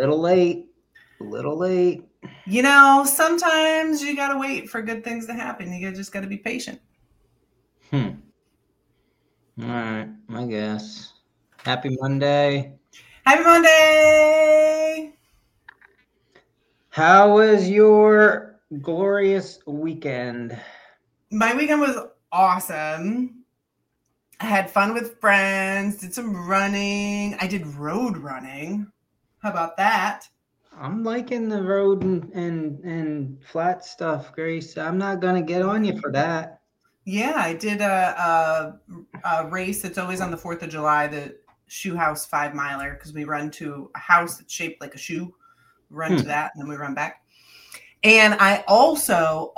little late. A little late. Sometimes you got to wait for good things to happen. You just got to be patient. All right, I guess. Happy Monday. Happy Monday. How was your glorious weekend? My weekend was awesome. I had fun with friends, did some running. I did road running. How about that? I'm liking the road and flat stuff, Grace. I'm not going to get on you for that. Yeah, I did a race that's always on the 4th of July, the Shoe House 5 miler, because we run to a house that's shaped like a shoe. Run to that, and then we run back. And I also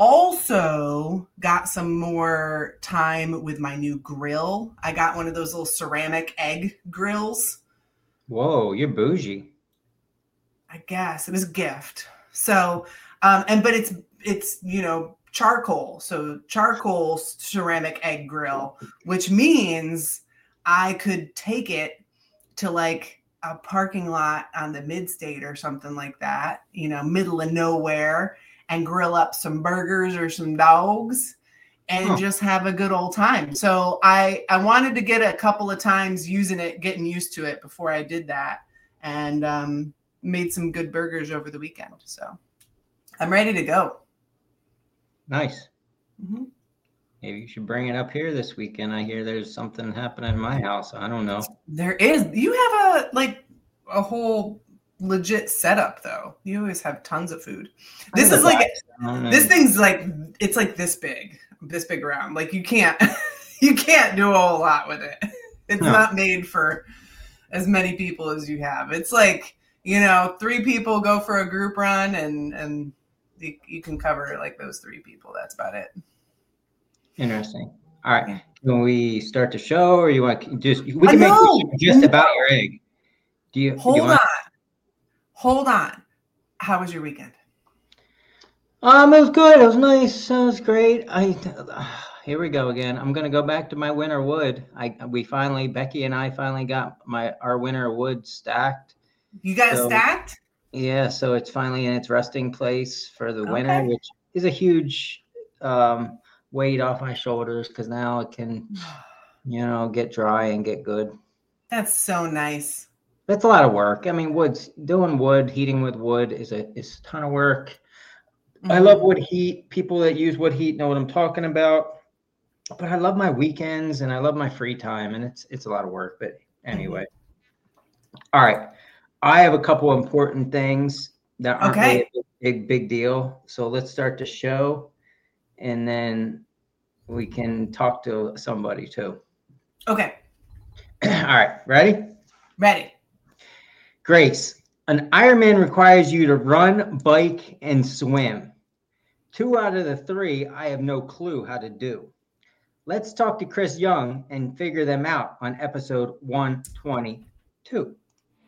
got some more time with my new grill. I got one of those little ceramic egg grills. Whoa, you're bougie. I guess it was a gift. So, but it's charcoal. So charcoal ceramic egg grill, which means I could take it to like a parking lot on the Midstate or something like that, middle of nowhere, and grill up some burgers or some dogs and just have a good old time. So I wanted to get a couple of times using it, getting used to it before I did that, and made some good burgers over the weekend. So I'm ready to go. Nice. Mm-hmm. Maybe you should bring it up here this weekend. I hear there's something happening in my house. I don't know. There is. You have a whole legit setup, though. You always have tons of food. This is like, this thing's like, it's like this big around. Like you can't do a whole lot with it. It's not made for as many people as you have. It's like, 3 people go for a group run and you can cover like those 3 people. That's about it. Interesting. All right. Can we start the show, or you want we can make just about your egg? Hold on. How was your weekend? It was good. It was nice. It was great. Here we go again. I'm gonna go back to my winter wood. Becky and I finally got our winter wood stacked. You got it stacked? Yeah, so it's finally in its resting place for the winter, which is a huge weight off my shoulders, because now it can, get dry and get good. That's so nice. That's a lot of work. I mean, heating with wood is a ton of work. Mm-hmm. I love wood heat. People that use wood heat know what I'm talking about. But I love my weekends and I love my free time, and it's a lot of work. But anyway, All right. I have a couple of important things that aren't really a big deal. So let's start the show, and then we can talk to somebody too. Okay. All right. Ready? Ready. Grace, an Ironman requires you to run, bike, and swim. 2 out of the 3 I have no clue how to do. Let's talk to Chris Young and figure them out on episode 122.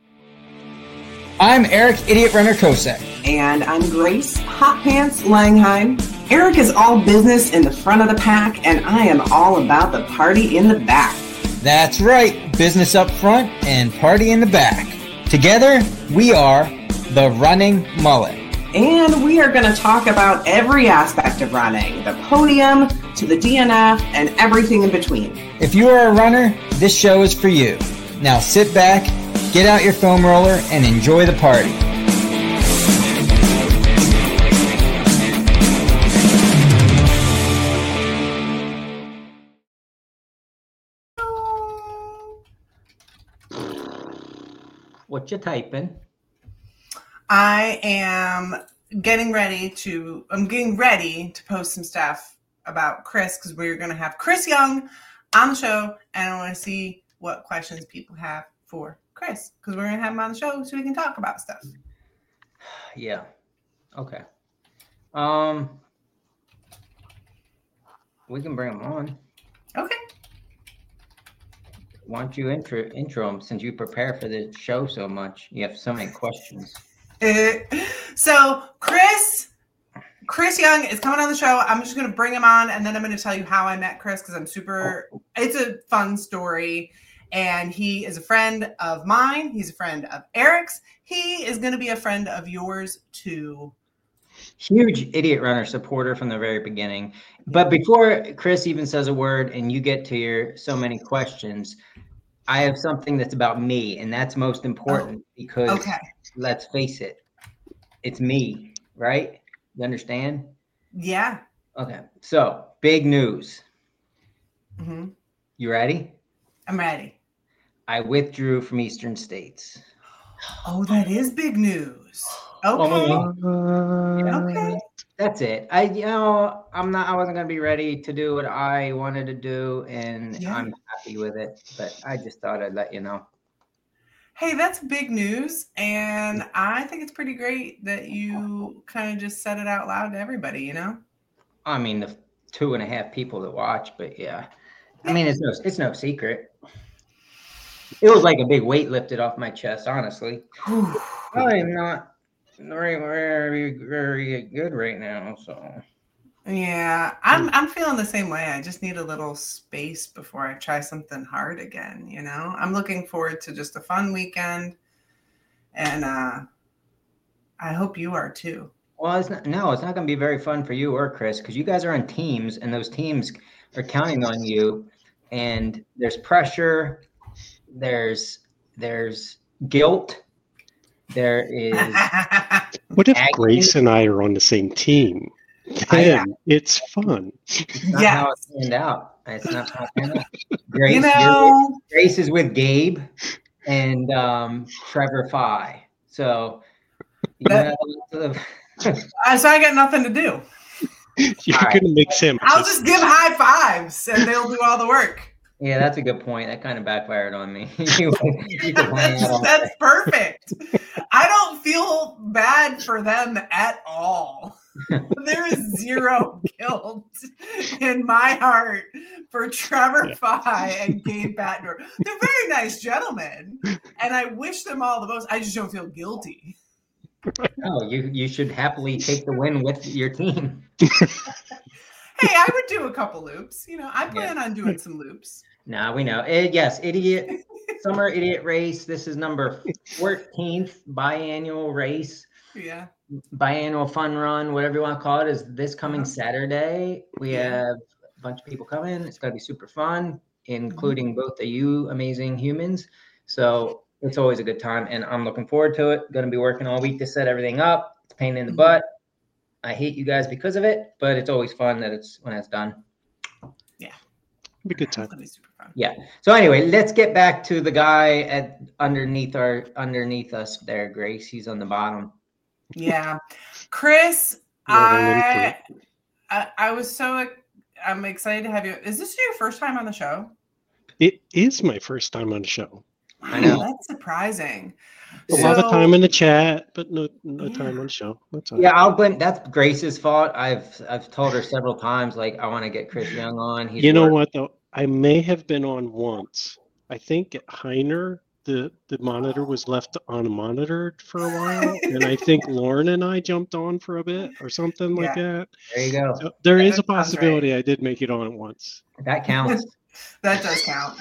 I'm Eric Idiot Runner Kosek. And I'm Grace Hot Pants Langheim. Eric is all business in the front of the pack, and I am all about the party in the back. That's right, business up front and party in the back. Together, we are the Running Mullet. And we are going to talk about every aspect of running, the podium to the DNF and everything in between. If you are a runner, this show is for you. Now sit back, get out your foam roller, and enjoy the party. What you typing? I am getting ready to post some stuff about Chris, because we're going to have Chris Young on the show, and I want to see what questions people have for Chris, because we're going to have him on the show so we can talk about stuff. Yeah. Okay. We can bring him on. Okay. Why don't you intro him, since you prepare for the show so much? You have so many questions. So Chris Young is coming on the show. I'm just going to bring him on, and then I'm going to tell you how I met Chris, because it's a fun story. And he is a friend of mine. He's a friend of Eric's. He is going to be a friend of yours too. Huge Idiot Runner supporter from the very beginning. But before Chris even says a word and you get to your so many questions, I have something that's about me, and that's most important because let's face it, it's me, right? You understand? Yeah. Okay. So big news. Mm-hmm. You ready? I'm ready. I withdrew from Eastern States. Oh, that is big news. Okay. Okay. That's it. I wasn't gonna be ready to do what I wanted to do, and I'm happy with it. But I just thought I'd let you know. Hey, that's big news, and I think it's pretty great that you kind of just said it out loud to everybody. You know. I mean, the 2.5 people that watch, but yeah. I mean, it's no secret. It was like a big weight lifted off my chest, honestly. I'm not very good right now, so. Yeah, I'm feeling the same way. I just need a little space before I try something hard again, you know? I'm looking forward to just a fun weekend, and I hope you are too. Well, it's not going to be very fun for you or Chris, because you guys are on teams, and those teams are counting on you, and there's pressure, there's guilt, there is. What if Grace and I are on the same team? Then it's fun. It's not how it turned out. It's not how it turned out. Grace, you know, Grace is with Gabe and Trevor Fye. So, so I got nothing to do. You're going to make sandwiches. I'll just give high fives and they'll do all the work. Yeah, that's a good point. That kind of backfired on me. That's perfect. I don't feel bad for them at all. There is zero guilt in my heart for Trevor Fye and Gabe Batner. They're very nice gentlemen, and I wish them all the most. I just don't feel guilty. No, you should happily take the win with your team. Hey, I would do a couple loops. You know, I plan on doing some loops. Nah, we know. Yes, Summer Idiot Race. This is number 14th biannual race. Yeah. Biannual fun run, whatever you want to call it, is this coming Saturday. We have a bunch of people coming. It's going to be super fun, including both of you amazing humans. So it's always a good time, and I'm looking forward to it. Going to be working all week to set everything up. It's a pain in the butt. I hate you guys because of it, but it's always fun when it's done. Yeah. It'll be a good time. It'll be super fun. Yeah. So anyway, let's get back to the guy underneath us there, Grace. He's on the bottom. Yeah. Chris, I'm excited to have you. Is this your first time on the show? It is my first time on the show. I know. That's surprising. A lot of time in the chat, but no time on the show. Yeah, I'll blame. That's Grace's fault. I've told her several times, like, I want to get Chris Young on. You know what, though? I may have been on once. I think at Heiner, the monitor was left unmonitored for a while, and I think Lauren and I jumped on for a bit or something like that. There you go. So there is a possibility I did make it on once. That counts. That does count.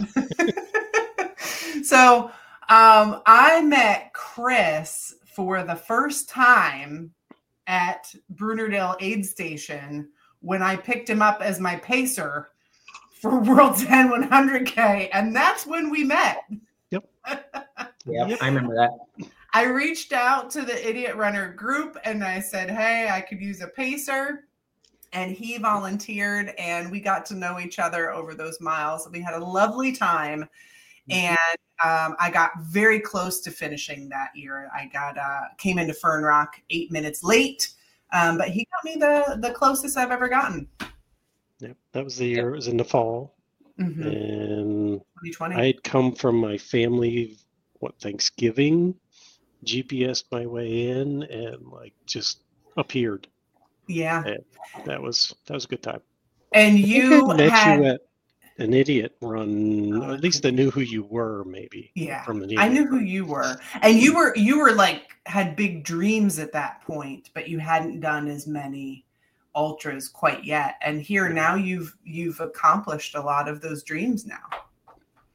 So I met Chris for the first time at Brunerdale Aid Station when I picked him up as my pacer for World's End 100K, and that's when we met. Yep, I remember that. I reached out to the Idiot Runner group and I said, hey, I could use a pacer. And he volunteered, and we got to know each other over those miles. We had a lovely time, and I got very close to finishing that year. I came into Fern Rock 8 minutes late, but he got me the closest I've ever gotten. Yep, that was the year. It was in the fall, and 2020. I had come from my family. Thanksgiving? GPS'd my way in and just appeared. Yeah, and that was a good time. And you met you at an Idiot Run, or at least I knew who you were. Maybe from the I knew who you were, and you were had big dreams at that point, but you hadn't done as many ultras quite yet. And here now you've accomplished a lot of those dreams now.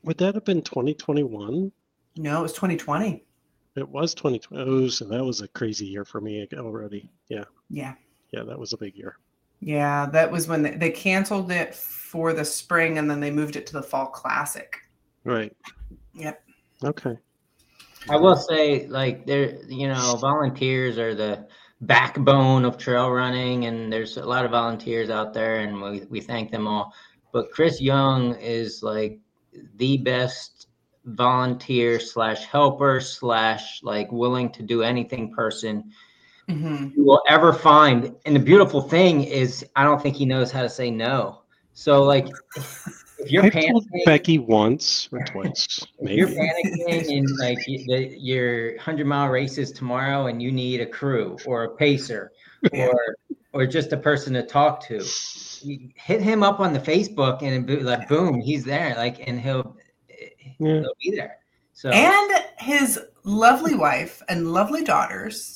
Would that have been 2021? No, it was 2020. It was 2020. Oh, so that was a crazy year for me already. Yeah. Yeah. Yeah, that was a big year. Yeah, that was when they canceled it for the spring and then they moved it to the fall classic. Right. Yep. Okay. I will say, like, volunteers are the backbone of trail running, and there's a lot of volunteers out there, and we thank them all. But Chris Young is like the best volunteer / helper / like willing to do anything person you will ever find. And the beautiful thing is, I don't think he knows how to say no. So, like, if you're I've told panicking, Becky once or twice, if you're maybe. panicking and like your 100-mile races tomorrow, and you need a crew or a pacer or just a person to talk to, you hit him up on the Facebook, and like boom, he's there. Like, and he'll be there. So, and his lovely wife and lovely daughters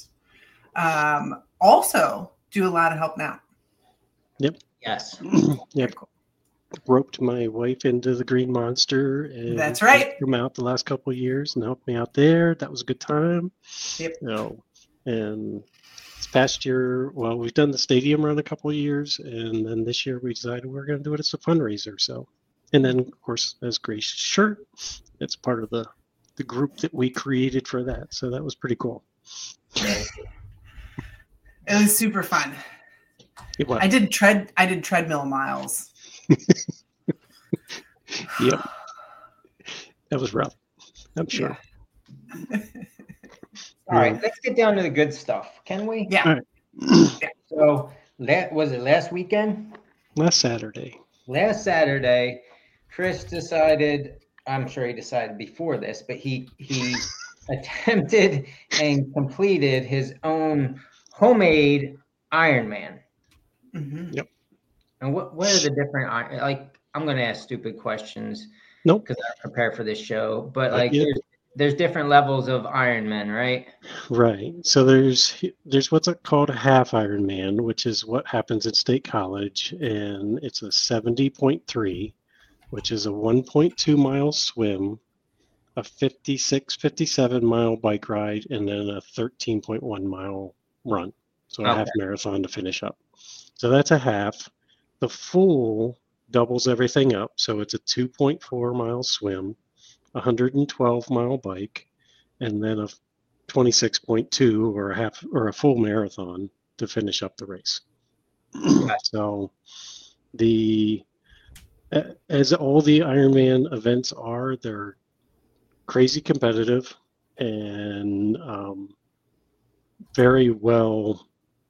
also do a lot of help now. Yep. Yes. Yep. Cool. Roped my wife into the Green Monster. And that's right. Come out the last couple of years and helped me out there. That was a good time. Yep. And this past year, well, we've done the stadium run a couple of years, and then this year we decided we're going to do it as a fundraiser. So, and then of course, as Grace's shirt, it's part of the group that we created for that. So that was pretty cool. It was super fun. It was. I did treadmill miles. Yep. That was rough, I'm sure. Yeah. All right, let's get down to the good stuff. Can we? Yeah. All right. So was it last weekend? Last Saturday. Last Saturday, Chris decided, I'm sure he decided before this, but he attempted and completed his own homemade Ironman. Mm-hmm. Yep. And what are the different, like, I'm going to ask stupid questions. Nope. Because I'm prepared for this show, but like there's different levels of Ironman, right? Right. So there's what's called a half Ironman, which is what happens at State College, and it's a 70.3, which is a 1.2 mile swim, a 57 mile bike ride, and then a 13.1 mile run. So a half marathon to finish up. So that's a half. The full doubles everything up. So it's a 2.4 mile swim, 112 mile bike, and then a 26.2 or a half or a full marathon to finish up the race. So as all the Ironman events are, they're crazy competitive and very well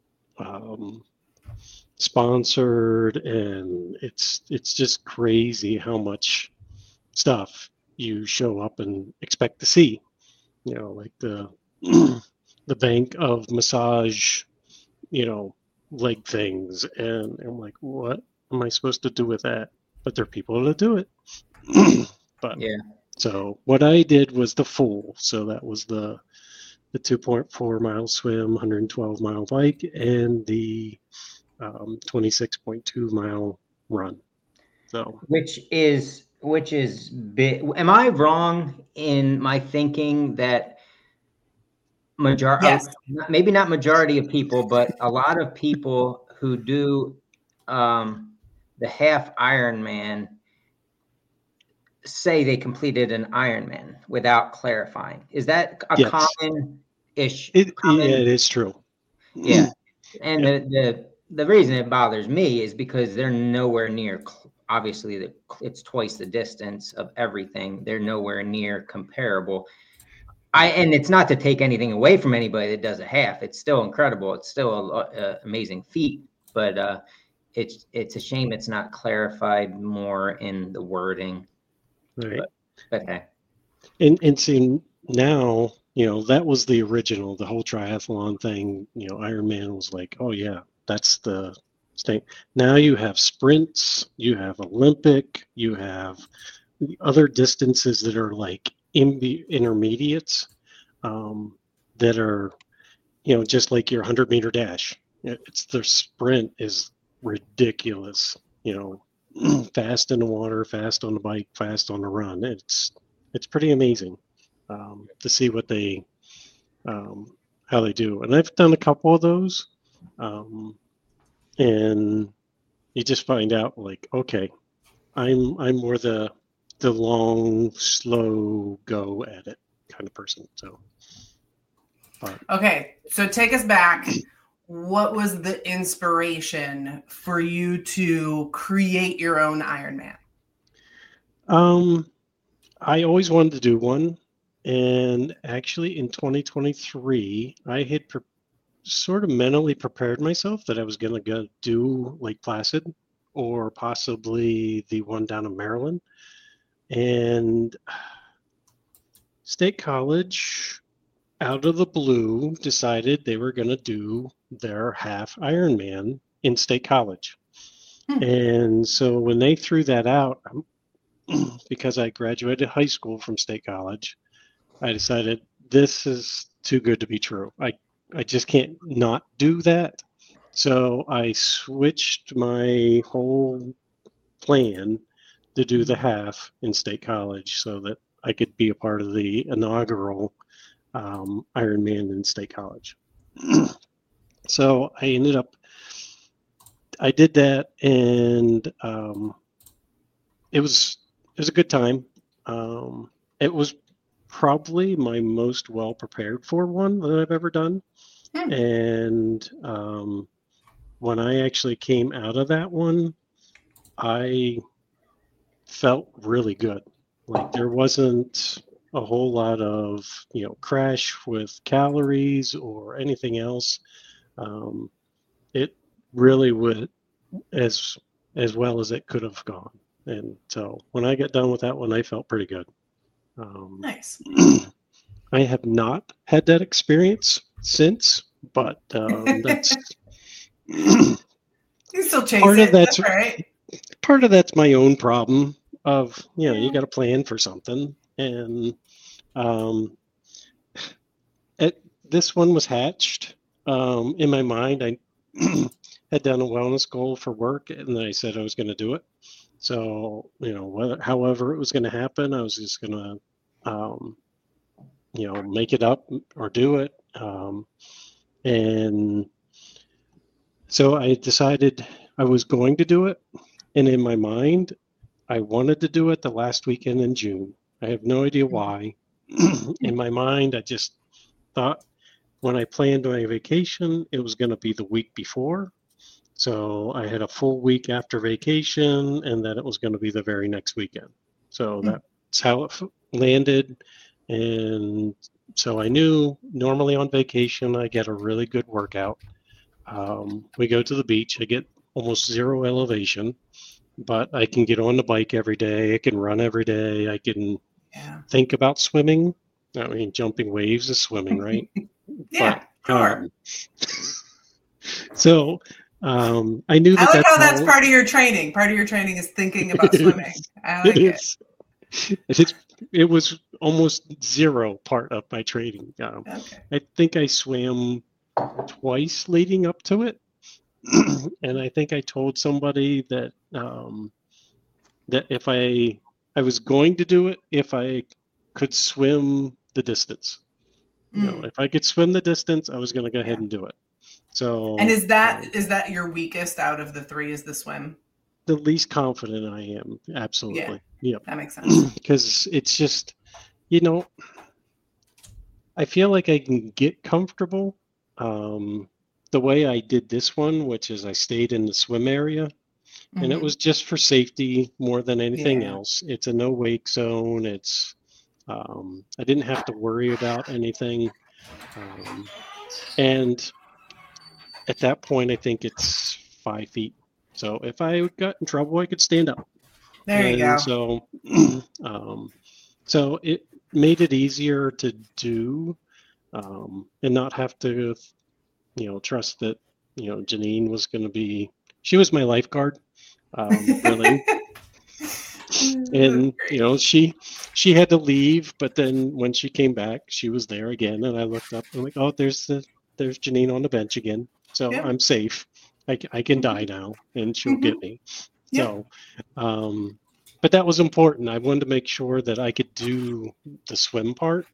sponsored, and it's just crazy how much stuff you show up and expect to see. Like the bank of massage, leg things, and I'm like, what am I supposed to do with that? But there are people that do it. But yeah. So what I did was the full. So that was the 2.4 mile swim, 112 mile bike, and the 26.2 mile run. So which is big. Am I wrong in my thinking that maybe not majority of people, but a lot of people who do the half Ironman say they completed an Ironman without clarifying? Is that a common-ish? It is true. Yeah. And the reason it bothers me is because they're nowhere near, obviously it's twice the distance of everything. They're nowhere near comparable. And it's not to take anything away from anybody that does a half. It's still incredible. It's still an amazing feat, but it's a shame it's not clarified more in the wording. Right. But okay. And see now, that was the original, the whole triathlon thing. Ironman was like, oh yeah, that's the thing. Now you have sprints, you have Olympic, you have other distances that are like intermediates, that are, just like your 100-meter dash. It's their sprint is ridiculous, fast in the water, fast on the bike, fast on the run. It's pretty amazing to see what they how they do. And I've done a couple of those, and you just find out like, okay, I'm more the long, slow go at it kind of person. So, okay, so take us back. What was the inspiration for you to create your own Ironman? I always wanted to do one, and actually in 2023, I had sort of mentally prepared myself that I was going to go do Lake Placid or possibly the one down in Maryland. And State College, out of the blue, decided they were going to do their half Ironman in State College. And so when they threw that out, because I graduated high school from State College, I decided this is too good to be true. I just can't not do that. So I switched my whole plan to do the half in State College so that I could be a part of the inaugural Ironman in State College. So I did that, and it was a good time. It was probably my most well prepared for one that I've ever done. And when I actually came out of that one, I felt really good. Like there wasn't a whole lot of, crash with calories or anything else. It really went as well as it could have gone. And so when I got done with that one, I felt pretty good. Nice. I have not had that experience since, but that's you still chase part it. of that's right. Part of that's my own problem of you got to plan for something, and this one was hatched in my mind. I had done a wellness goal for work, and then I said I was going to do it. So however it was going to happen, I was just going to make it up or do it. And so I decided I was going to do it. And in my mind, I wanted to do it the last weekend in June. I have no idea why. In my mind, I just thought when I planned my vacation, it was going to be the week before. So I had a full week after vacation, and then it was going to be the very next weekend. So that's how it landed. And so I knew normally on vacation, I get a really good workout. We go to the beach. I get almost zero elevation, but I can get on the bike every day. I can run every day. I can think about swimming. I mean, jumping waves is swimming, right? Yeah, sure. So I knew that. I like how that's part of your training. Part of your training is thinking about swimming. I like it. It was almost zero part of my training. I think I swam twice leading up to it, and I think I told somebody that that if I was going to do it, if I could swim the distance, if I could swim the distance, I was going to go ahead and do it. So, and is that your weakest out of the three? Is the swim? The least confident I am, absolutely. Yeah, that makes sense. Because it's just, I feel like I can get comfortable. The way I did this one, which is I stayed in the swim area, and it was just for safety more than anything else. It's a no wake zone. It's I didn't have to worry about anything, and at that point, I think it's 5 feet. So if I got in trouble, I could stand up. There you go. So it made it easier to do, and not have to, trust that, Janine was going to be. She was my lifeguard, really. And she had to leave, but then when she came back, she was there again, and I looked up and I'm like, oh, there's Janine on the bench again. So I'm safe. I can die now, and she'll get me. So, but that was important. I wanted to make sure that I could do the swim part.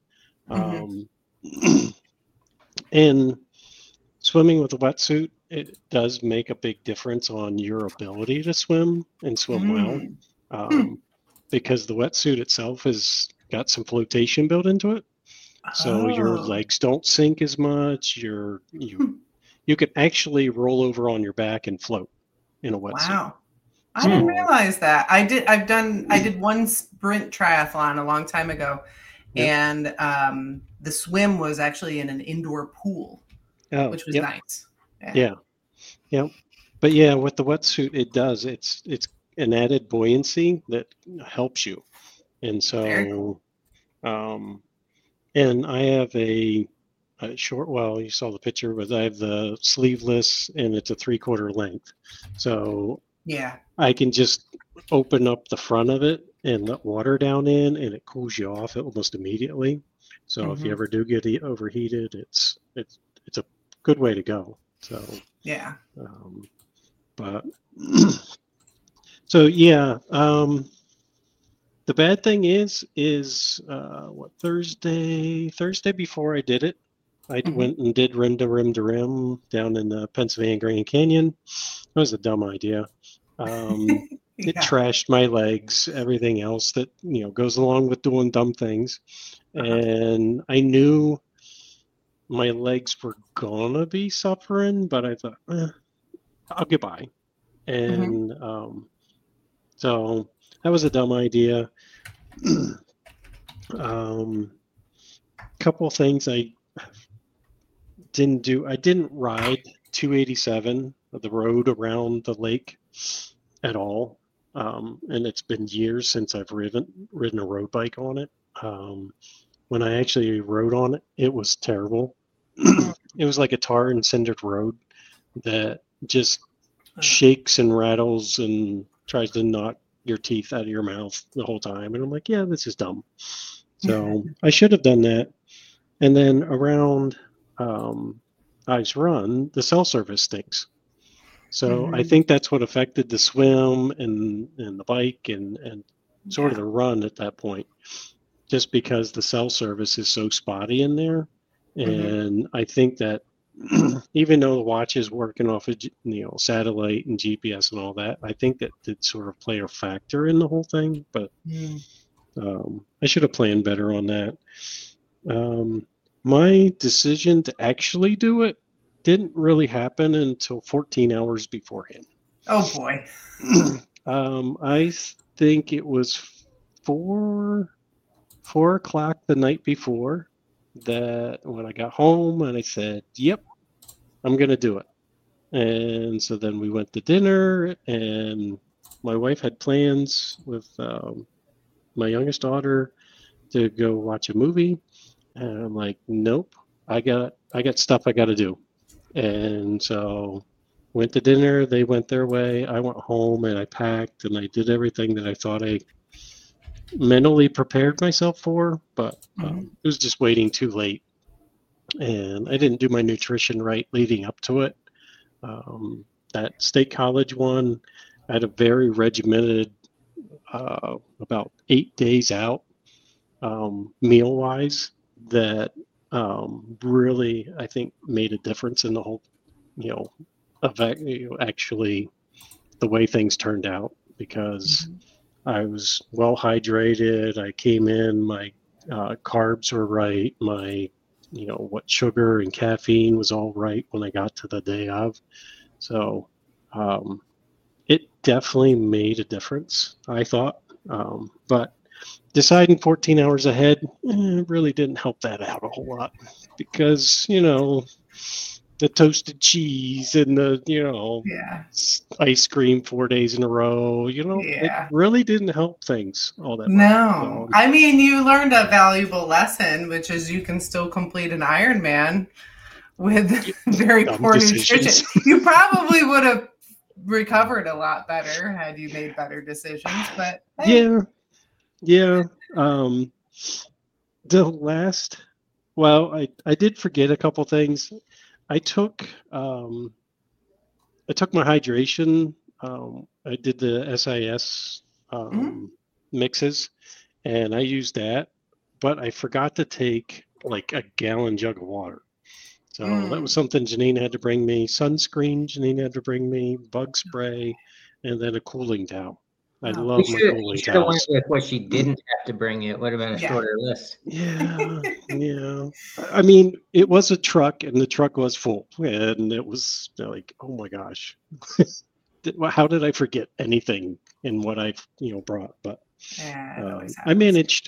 And swimming with a wetsuit, it does make a big difference on your ability to swim and swim well, because the wetsuit itself has got some flotation built into it. So your legs don't sink as much. You can actually roll over on your back and float in a wetsuit. Wow. I didn't realize that. I did one sprint triathlon a long time ago, and the swim was actually in an indoor pool, which was nice. Yeah. But yeah, with the wetsuit, it does. It's an added buoyancy that helps you, and so, and I have a short. Well, you saw the picture, but I have the sleeveless, and it's a 3/4 length, so. Yeah. I can just open up the front of it and let water down in, and it cools you off almost immediately. So if you ever do get overheated, it's a good way to go. So yeah. But so yeah. The bad thing is what Thursday before I did it, I went and did rim to rim to rim down in the Pennsylvania Grand Canyon. That was a dumb idea. It trashed my legs, everything else that goes along with doing dumb things, and I knew my legs were gonna be suffering, but I thought I'll get by, and so that was a dumb idea. Couple things I didn't do. I didn't ride 287, the road around the lake, at all. And it's been years since I've ridden a road bike on it. When I actually rode on it, it was terrible. It was like a tar and cinder road that just shakes and rattles and tries to knock your teeth out of your mouth the whole time. And I'm like, yeah, this is dumb. So I should have done that. And then around Ice Run, the cell service stinks. So I think that's what affected the swim and the bike and sort of the run at that point, just because the cell service is so spotty in there. And I think that even though the watch is working off of satellite and GPS and all that, I think that did sort of play a factor in the whole thing. But I should have planned better on that. My decision to actually do it didn't really happen until 14 hours beforehand. Oh boy. I think it was 4 o'clock the night before that when I got home and I said, yep, I'm going to do it. And so then we went to dinner, and my wife had plans with my youngest daughter to go watch a movie. And I'm like, nope, I got stuff I got to do. And so went to dinner, they went their way, I went home and I packed and I did everything that I thought I mentally prepared myself for, but it was just waiting too late. And I didn't do my nutrition right leading up to it. That State College one, I had a very regimented, about 8 days out, meal-wise, that really, I think, made a difference in the whole, actually the way things turned out, because I was well hydrated. I came in, my carbs were right. My, what sugar and caffeine was all right when I got to the day of. So it definitely made a difference, I thought. But deciding 14 hours ahead really didn't help that out a whole lot, because the toasted cheese and the ice cream 4 days in a row, it really didn't help things all that much. I mean, you learned a valuable lesson, which is you can still complete an Ironman with very poor nutrition. You probably would have recovered a lot better had you made better decisions, but hey. Yeah. I did forget a couple things. I took my hydration I did the SIS mixes, and I used that, but I forgot to take like a gallon jug of water. So that was something Janine had to bring me. Sunscreen, Janine had to bring me, bug spray, and then a cooling towel. I love my cooling You should have went towels. with what she didn't have to bring. It would have been a shorter list. Yeah, yeah. I mean, it was a truck, and the truck was full, and it was like, oh my gosh, how did I forget anything in what I brought? But I managed.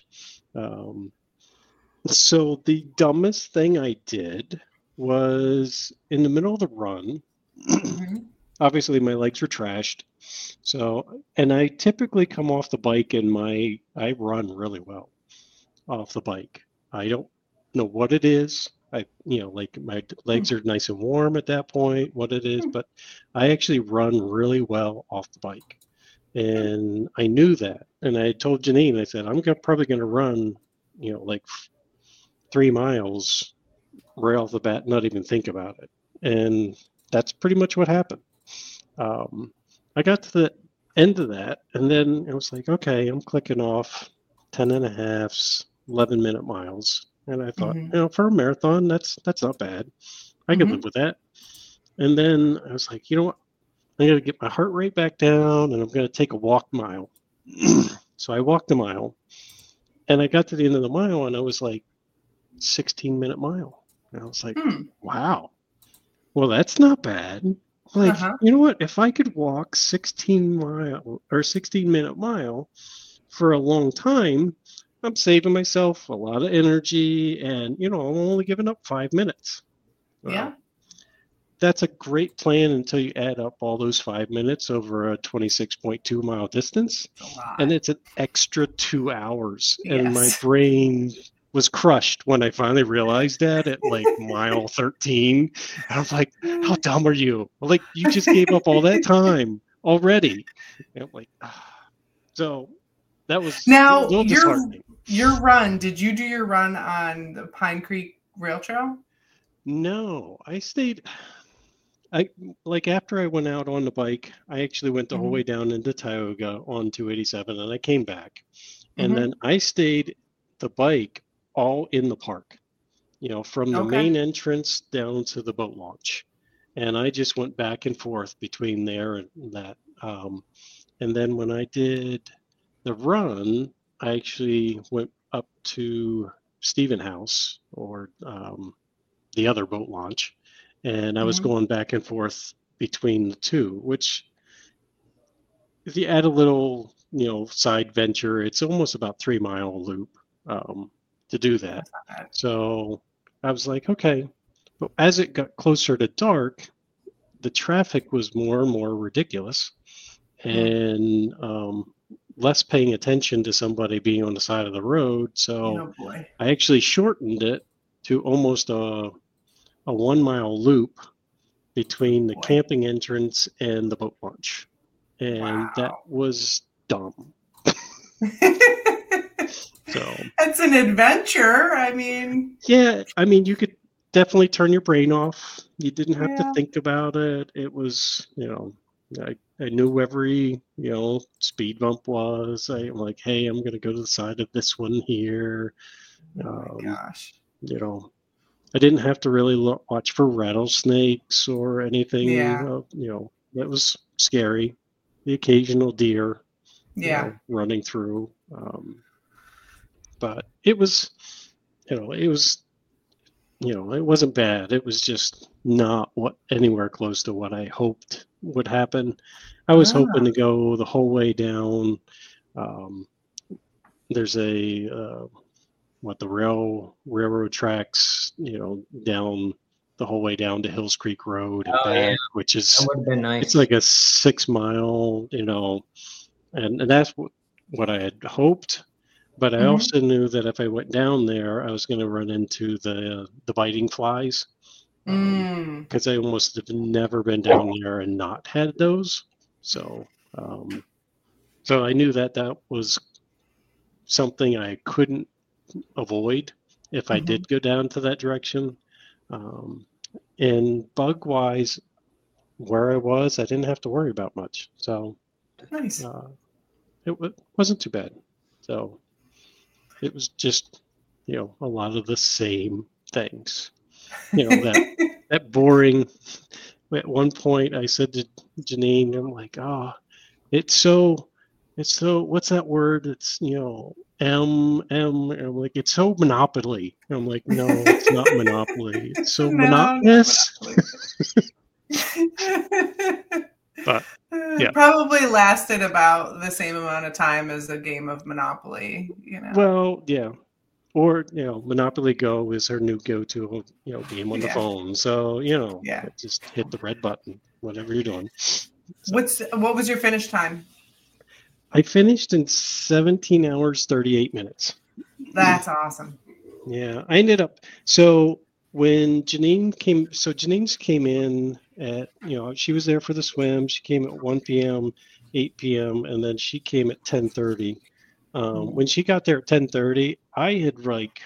So the dumbest thing I did was in the middle of the run. Obviously, my legs were trashed. So, and I typically come off the bike and I run really well off the bike. I don't know what it is. Like my legs are nice and warm at that point, what it is, but I actually run really well off the bike. And I knew that. And I told Janine, I said, I'm probably going to run, like 3 miles right off the bat, not even think about it. And that's pretty much what happened. I got to the end of that, and then it was like, okay, I'm clicking off 10 and a halves, 11-minute miles. And I thought, for a marathon, that's not bad. I could live with that. And then I was like, you know what? I'm going to get my heart rate back down, and I'm going to take a walk mile. So I walked a mile, and I got to the end of the mile, and I was like, 16-minute mile. And I was like, wow, well, that's not bad. Like, you know what? If I could walk 16-minute mile for a long time, I'm saving myself a lot of energy, and I'm only giving up 5 minutes. Yeah. That's a great plan until you add up all those 5 minutes over a 26.2 mile distance, and it's an extra 2 hours. And my brain was crushed when I finally realized that at like mile 13. And I was like, how dumb are you? Like, you just gave up all that time already. And I'm like, so that was now disheartening. Your run, did you do your run on the Pine Creek Rail Trail? No, I stayed. After I went out on the bike, I actually went the whole way down into Tioga on 287, and I came back. And then I stayed the bike all in the park, from the main entrance down to the boat launch. And I just went back and forth between there and that. And then when I did the run, I actually went up to Stephen House, or the other boat launch. And I was going back and forth between the two, which if you add a little, side venture, it's almost about 3 mile loop to do that. So I was like, okay. But as it got closer to dark, the traffic was more and more ridiculous, and less paying attention to somebody being on the side of the road. So I actually shortened it to almost a 1 mile loop between the camping entrance and the boat launch. And that was dumb. So it's an adventure. I mean, you could definitely turn your brain off. You didn't have to think about it. It was, I knew every, speed bump was. I'm like, hey, I'm going to go to the side of this one here. Oh my gosh. I didn't have to really watch for rattlesnakes or anything. That was scary. The occasional deer, running through. But it was, it wasn't bad. It was just not anywhere close to what I hoped would happen. I was hoping to go the whole way down. There's the railroad tracks, down the whole way down to Hills Creek Road and back, which is, that would have been nice. It's like a 6 mile, and that's what I had hoped. But I also knew that if I went down there, I was going to run into the biting flies, because I almost have never been down there and not had those. So, so I knew that was something I couldn't avoid if I did go down to that direction. And bug wise, where I was, I didn't have to worry about much. So Nice. It wasn't too bad. So it was just, a lot of the same things. That boring. At one point, I said to Janine, I'm like, it's so, what's that word? It's, M, and I'm like, it's so monopoly. And I'm like, no, it's not monopoly. It's so monotonous. But yeah, probably lasted about the same amount of time as a game of Monopoly. Well, yeah. Or, Monopoly Go is her new go-to, game on the phone. So, just hit the red button, whatever you're doing. So, what was your finish time? I finished in 17 hours, 38 minutes. That's awesome. Yeah, I ended up, so when Janine came in at, she was there for the swim. She came at 1 p.m., 8 p.m., and then she came at 10:30. When she got there at 10:30, I had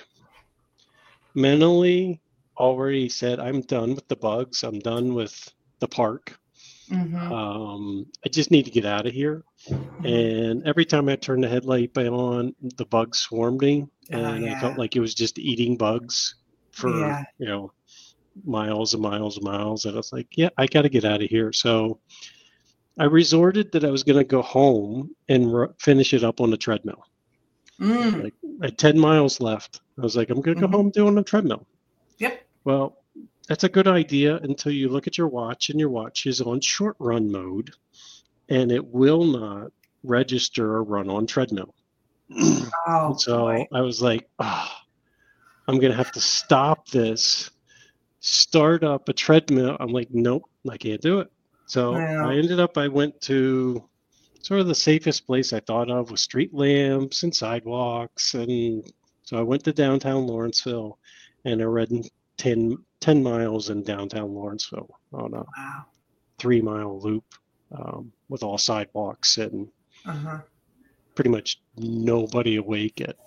mentally already said, I'm done with the bugs. I'm done with the park. Mm-hmm. I just need to get out of here. Mm-hmm. And every time I turned the headlight on, the bugs swarmed me. And I felt like it was just eating bugs for, miles and miles and miles. And I was like, yeah, I got to get out of here. So I resorted that I was going to go home and finish it up on the treadmill. I had 10 miles left. I was like, I'm going to go home doing a treadmill. Yep. Well, that's a good idea until you look at your watch, and your watch is on short run mode, and it will not register a run on treadmill. Boy. I was like, I'm going to have to stop this, start up a treadmill. I'm like, nope, I can't do it. So I went to sort of the safest place I thought of with street lamps and sidewalks. And so I went to downtown Lawrenceville, and I ran 10 miles in downtown Lawrenceville on a 3-mile loop with all sidewalks and pretty much nobody awake at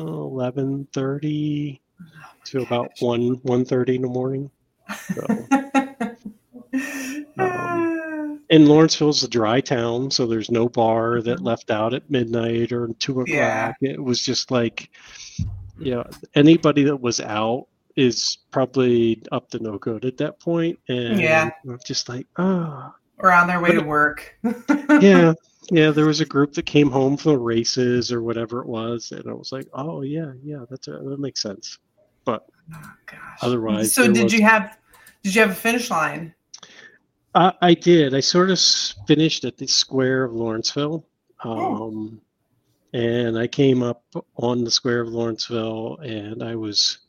11:30 to about 1:30 in the morning. So, and Lawrenceville's a dry town, so there's no bar that left out at midnight or 2 o'clock. Yeah. It was just like, anybody that was out is probably up to no good at that point. And I'm just like, or on their way to work. Yeah, there was a group that came home from the races or whatever it was, and I was like, oh yeah, that makes sense. But otherwise, so did you have a finish line? I did. I sort of finished at the square of Lawrenceville, and I came up on the square of Lawrenceville, and I was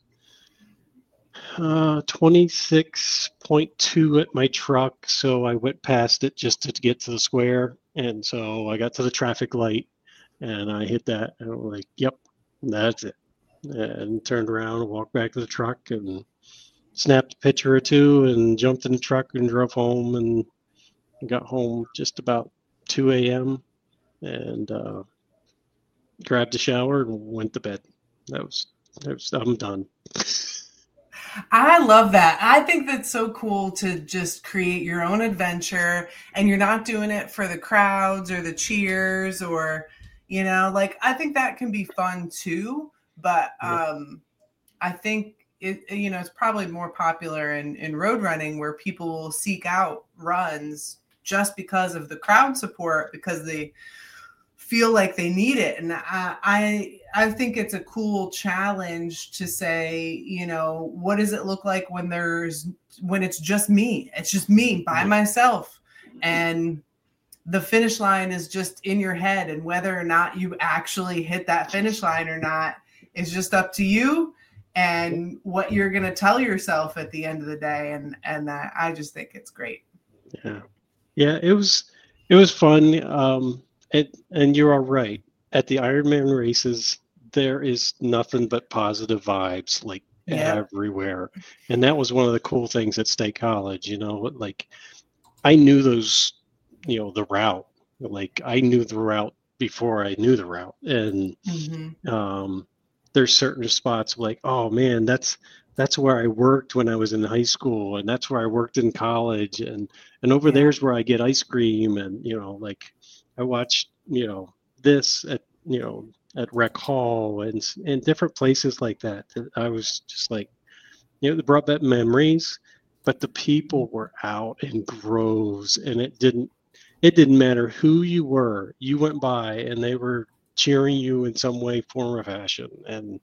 26.2 at my truck, so I went past it just to get to the square, and so I got to the traffic light, and I hit that, and I'm like, yep, that's it, and turned around and walked back to the truck and snapped a picture or two and jumped in the truck and drove home, and got home just about 2 a.m. and grabbed a shower and went to bed. I'm done. I love that. I think that's so cool to just create your own adventure, and you're not doing it for the crowds or the cheers or, I think that can be fun too. But I think it's probably more popular in road running, where people will seek out runs just because of the crowd support, because they feel like they need it. And I think it's a cool challenge to say, what does it look like when it's just me? It's just me by myself. And the finish line is just in your head, and whether or not you actually hit that finish line or not is just up to you and what you're going to tell yourself at the end of the day. And that, I just think it's great. Yeah, it was fun. And you're all right. At the Ironman races, there is nothing but positive vibes, everywhere. And that was one of the cool things at State College, I knew those, the route, I knew the route before I knew the route. And there's certain spots like, oh man, that's that's where I worked when I was in high school, and that's where I worked in college, and over there's where I get ice cream, and like I watched this at at Rec Hall and different places like that. I was just like, it brought back memories, but the people were out in groves, and it didn't matter who you were. You went by, and they were cheering you in some way, form, or fashion, and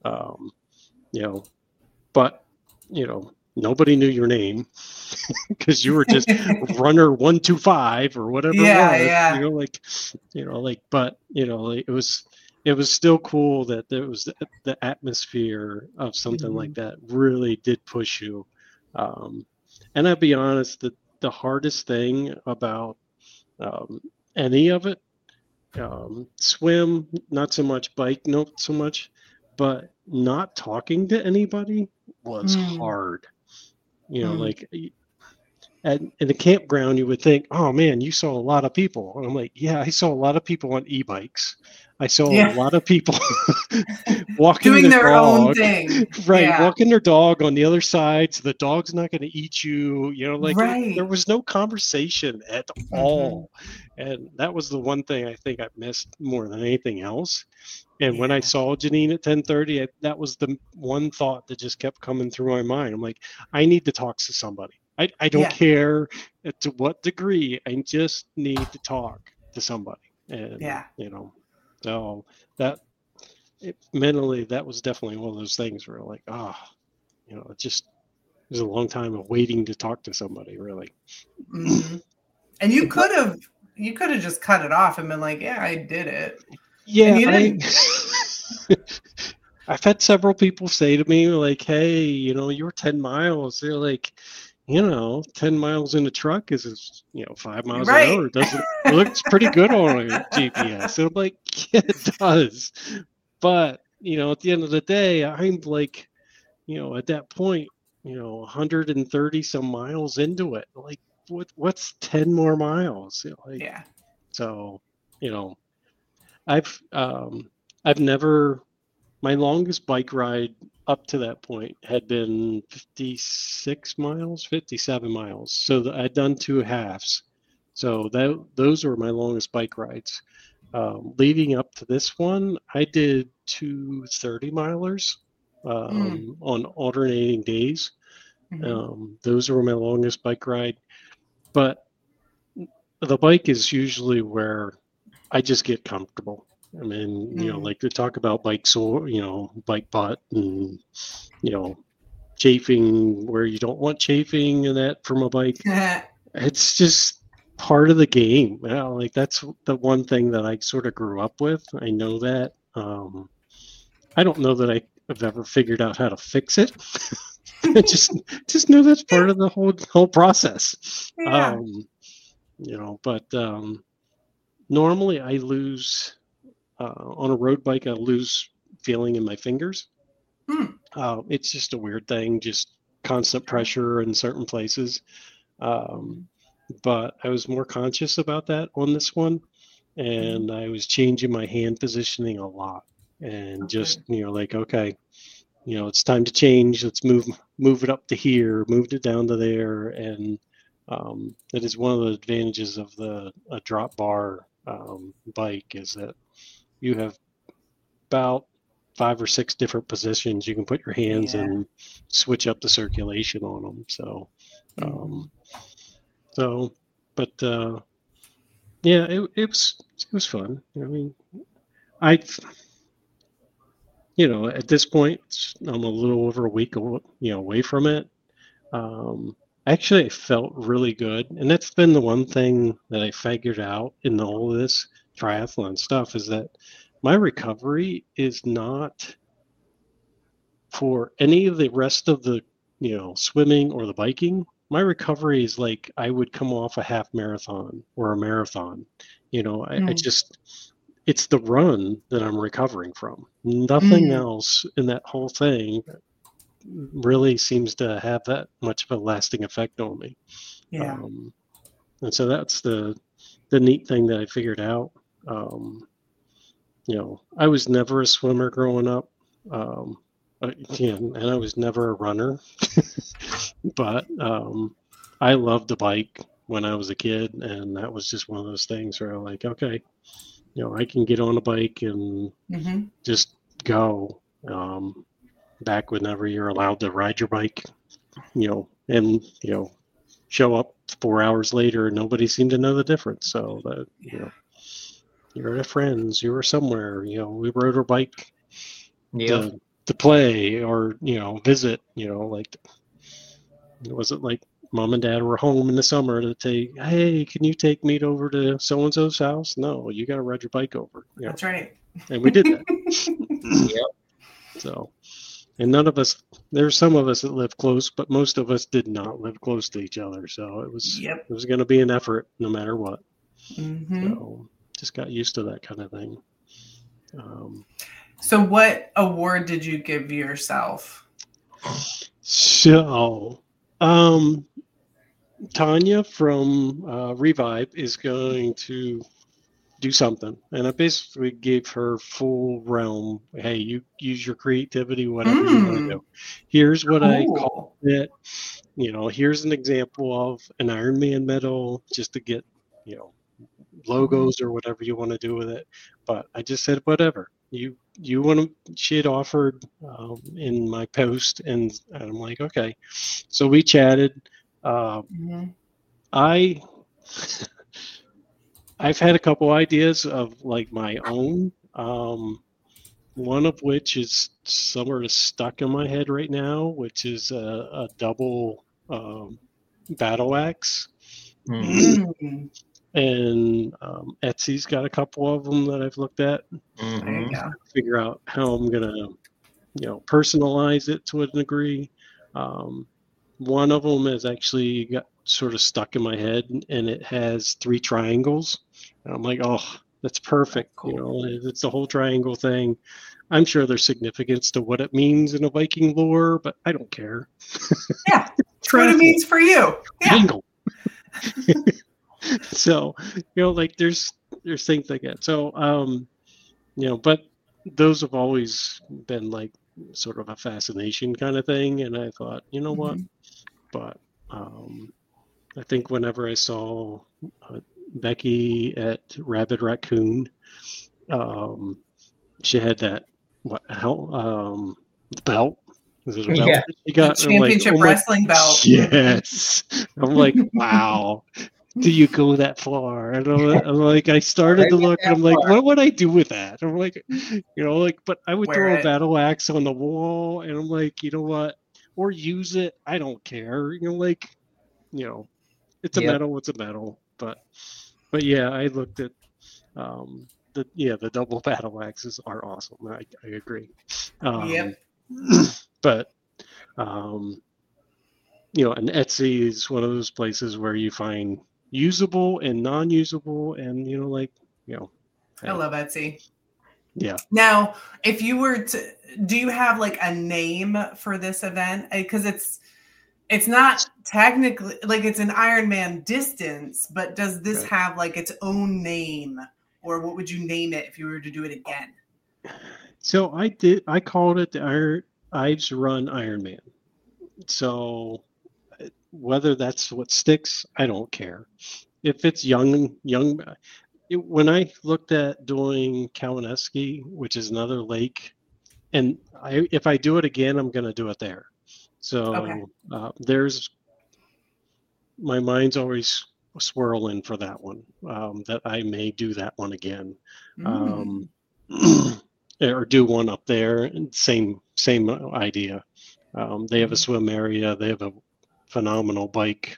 but nobody knew your name because you were just runner 125 or whatever it was. But it was still cool that there was the atmosphere of something like that really did push you. And I'll be honest, the hardest thing about any of it, swim, not so much, bike, not so much, but not talking to anybody was hard. Like in the campground, you would think, oh man, you saw a lot of people. And I'm like, yeah, I saw a lot of people on e-bikes. I saw a lot of people walking doing their dog, own thing. Right. Walking their dog on the other side. So the dog's not going to eat you, there was no conversation at all. And that was the one thing I think I missed more than anything else. And when I saw Janine at 10:30, that was the one thought that just kept coming through my mind. I'm like, I need to talk to somebody. I don't care to what degree. I just need to talk to somebody. And, so mentally, that was definitely one of those things where like, it was a long time of waiting to talk to somebody, really. And you could have just cut it off and been like, yeah, I did it. Yeah, I've had several people say to me like, hey, you're 10 miles. They're like, 10 miles in a truck is 5 miles an hour. It looks pretty good on a GPS. And I'm like, yeah, it does. But, at the end of the day, I'm like, at that point, 130 some miles into it. Like, what's 10 more miles? So, I've never, my longest bike ride up to that point had been 57 miles. So I'd done 2 halves. So those were my longest bike rides. Leading up to this one, I did 2 30-milers on alternating days. Those were my longest bike ride. But the bike is usually where I just get comfortable. I mean, like to talk about bike sore, bike butt and, chafing where you don't want chafing and that from a bike. It's just part of the game. Like that's the one thing that I sort of grew up with. I know that. I don't know that I have ever figured out how to fix it. I just know that's part of the whole process. But normally I lose. On a road bike, I lose feeling in my fingers. It's just a weird thing, just constant pressure in certain places. But I was more conscious about that on this one, and I was changing my hand positioning a lot, and just like, okay, it's time to change. Let's move it up to here, moved it down to there, and that is one of the advantages of a drop bar bike is that you have about 5 or 6 different positions you can put your hands and switch up the circulation on them. So, it was fun. I mean, at this point, I'm a little over a week, away from it. Actually, I felt really good, and that's been the one thing that I figured out in all of this triathlon stuff is that my recovery is not for any of the rest of the swimming or the biking. My recovery is like I would come off a half marathon or a marathon. I just, it's the run that I'm recovering from. Nothing else in that whole thing really seems to have that much of a lasting effect on me. And so that's the neat thing that I figured out. I was never a swimmer growing up. Yeah, and I was never a runner, but I loved the bike when I was a kid, and that was just one of those things where I'm like, okay, I can get on a bike and just go. Back whenever you're allowed to ride your bike, and show up 4 hours later, and nobody seemed to know the difference. So that you're at friends, you were somewhere, we rode our bike to play or visit. Like it wasn't like mom and dad were home in the summer to take, hey, can you take me over to so and so's house? No, you got to ride your bike over. That's right. And we did that. So, and none of us, there's some of us that live close, but most of us did not live close to each other. So it was going to be an effort no matter what. So just got used to that kind of thing. So what award did you give yourself? So, Tanya from Revive is going to do something, and I basically gave her full realm. Hey, you use your creativity, whatever you want to do. Here's what I call it. Here's an example of an Iron Man medal, just to get logos or whatever you want to do with it. But I just said whatever you want to. She had offered in my post, and I'm like, okay. So we chatted. I've had a couple ideas of like my own, one of which is somewhere stuck in my head right now, which is a double battle axe. And Etsy's got a couple of them that I've looked at. There you go. Figure out how I'm gonna, personalize it to a degree. One of them is actually got sort of stuck in my head, and it has 3 triangles. And I'm like, oh, that's perfect. Cool. It's the whole triangle thing. I'm sure there's significance to what it means in a Viking lore, but I don't care. Yeah, that's what it means for you. Triangle. So, like there's things like that. So, but those have always been like sort of a fascination kind of thing. And I thought, you know what? But I think whenever I saw Becky at Rabid Raccoon, she had that the belt. Was it a belt that she got? Championship wrestling belt. Yes. I'm like, wow. Do you go that far? And I'm like, I started to look, and I'm like, what would I do with that? I'm like, but I would throw a battle axe on the wall, and I'm like, you know what? Or use it. I don't care. It's a metal. It's a metal. But yeah, I looked at the double battle axes are awesome. I agree. But and Etsy is one of those places where you find usable and non-usable, and I love Etsy. Yeah. Now, if you were to, do you have like a name for this event? Because it's not technically like it's an Ironman distance, but does this have like its own name, or what would you name it if you were to do it again? So I called it the Ives Run Ironman. So whether that's what sticks, I don't care. If it's young. When I looked at doing Kawaneski, which is another lake, and if I do it again, I'm going to do it there. So there's my mind's always swirling for that one, that I may do that one again, or do one up there. Same idea. They have a swim area. They have a phenomenal bike,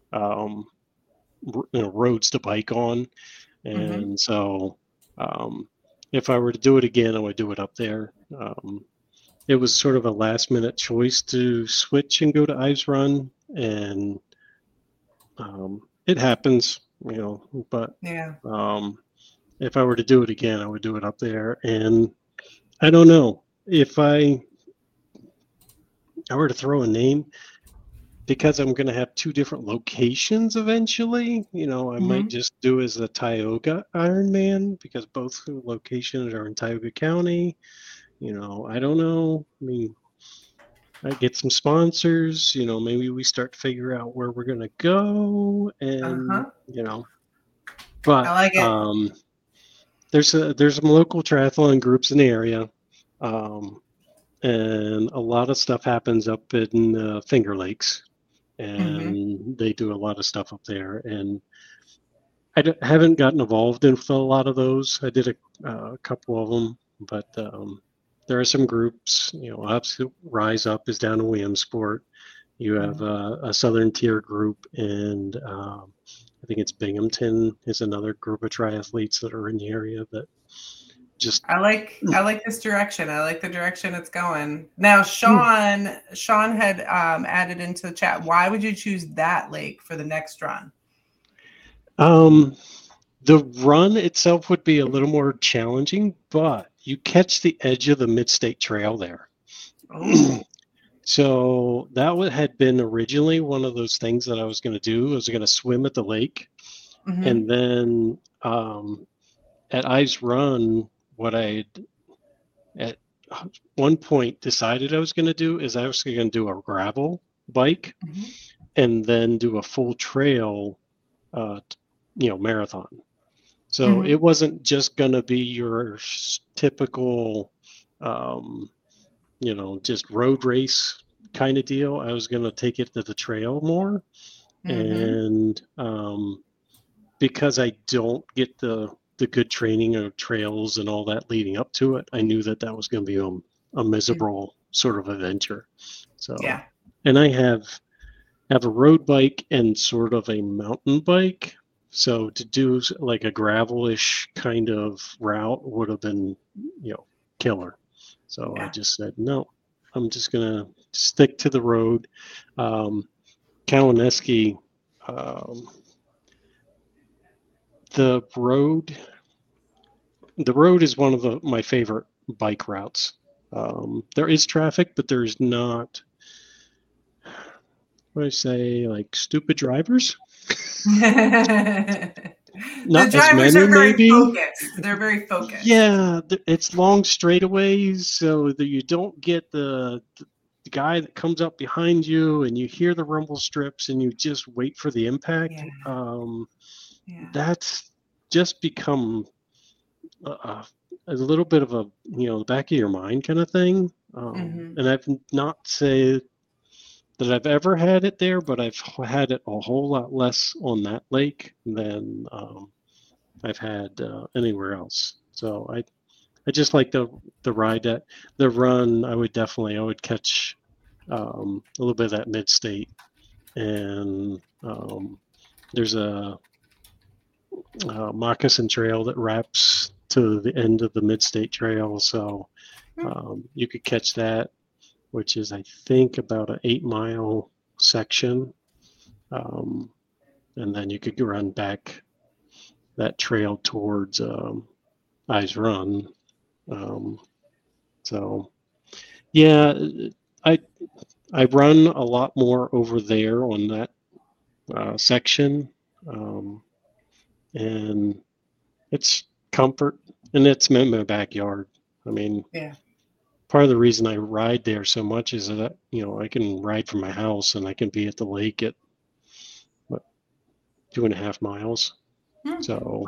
roads to bike on. And so if I were to do it again, I would do it up there. It was sort of a last minute choice to switch and go to Ives Run, and it happens, but if I were to do it again, I would do it up there. And I don't know if I were to throw a name, because I'm going to have 2 different locations eventually. I might just do as a Tioga Ironman, because both locations are in Tioga County. I don't know. I mean, I get some sponsors, maybe we start to figure out where we're going to go and, but I like it. There's some local triathlon groups in the area. And a lot of stuff happens up in Finger Lakes, and they do a lot of stuff up there. And I haven't gotten involved in a lot of those. I did a couple of them, but there are some groups. Obviously Rise Up is down in Williamsport. You have a Southern Tier group, and I think it's Binghamton is another group of triathletes that are in the area that just. I like this direction. I like the direction it's going. Now, Sean had added into the chat. Why would you choose that lake for the next run? The run itself would be a little more challenging, but you catch the edge of the Mid-State Trail there. So that had been originally one of those things that I was going to do. I was going to swim at the lake. And then at I's Run, what I at one point decided I was going to do is I was going to do a gravel bike and then do a full trail, marathon. So it wasn't just going to be your typical, just road race kind of deal. I was going to take it to the trail more. And because I don't get the good training of trails and all that leading up to it, I knew that was going to be a miserable sort of adventure. So, and I have a road bike and sort of a mountain bike. So to do like a gravelish kind of route would have been, killer. So I just said, no, I'm just going to stick to the road. Kalaneski, the road is one of my favorite bike routes. There is traffic, but there's not, what do I say, like stupid drivers? The drivers are very focused. They're very focused. Yeah, it's long straightaways, so that you don't get the guy that comes up behind you and you hear the rumble strips and you just wait for the impact. That's just become a little bit of a the back of your mind kind of thing. And I've not said that I've ever had it there, but I've had it a whole lot less on that lake than I've had anywhere else. So I just like the ride, that the run. I would catch a little bit of that Mid-State, and there's a moccasin trail that wraps to the end of the Mid-State Trail, so you could catch that, which is I think about an 8-mile section, and then you could run back that trail towards I's Run. So yeah, I run a lot more over there on that section, and it's comfort, and it's in my backyard. I mean, part of the reason I ride there so much is that I can ride from my house and I can be at the lake at 2.5 miles. So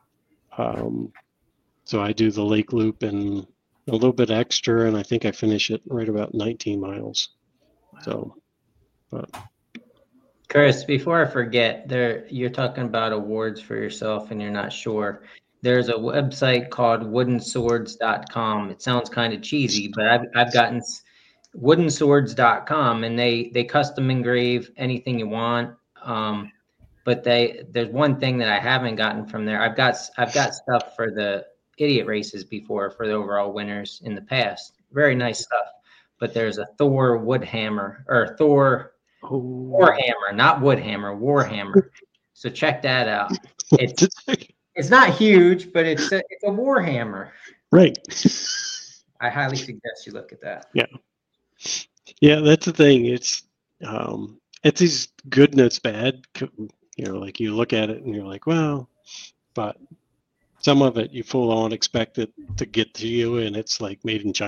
so I do the lake loop and a little bit extra, and I think I finish it right about 19 miles. So, but Chris, before I forget, you're talking about awards for yourself and you're not sure. There's a website called woodenswords.com. It sounds kind of cheesy, but I've gotten woodenswords.com, and they custom engrave anything you want. But there's one thing that I haven't gotten from there. I've got stuff for the idiot races before, for the overall winners in the past. Very nice stuff. But there's a Thor Woodhammer, or Thor Warhammer, not Woodhammer, Warhammer. So check that out. It's not huge, but it's a Warhammer. Right. I highly suggest you look at that. Yeah, that's the thing. It's as good and it's bad. Like you look at it and you're like, well, but some of it you full on expect it to get to you, and it's like made in China.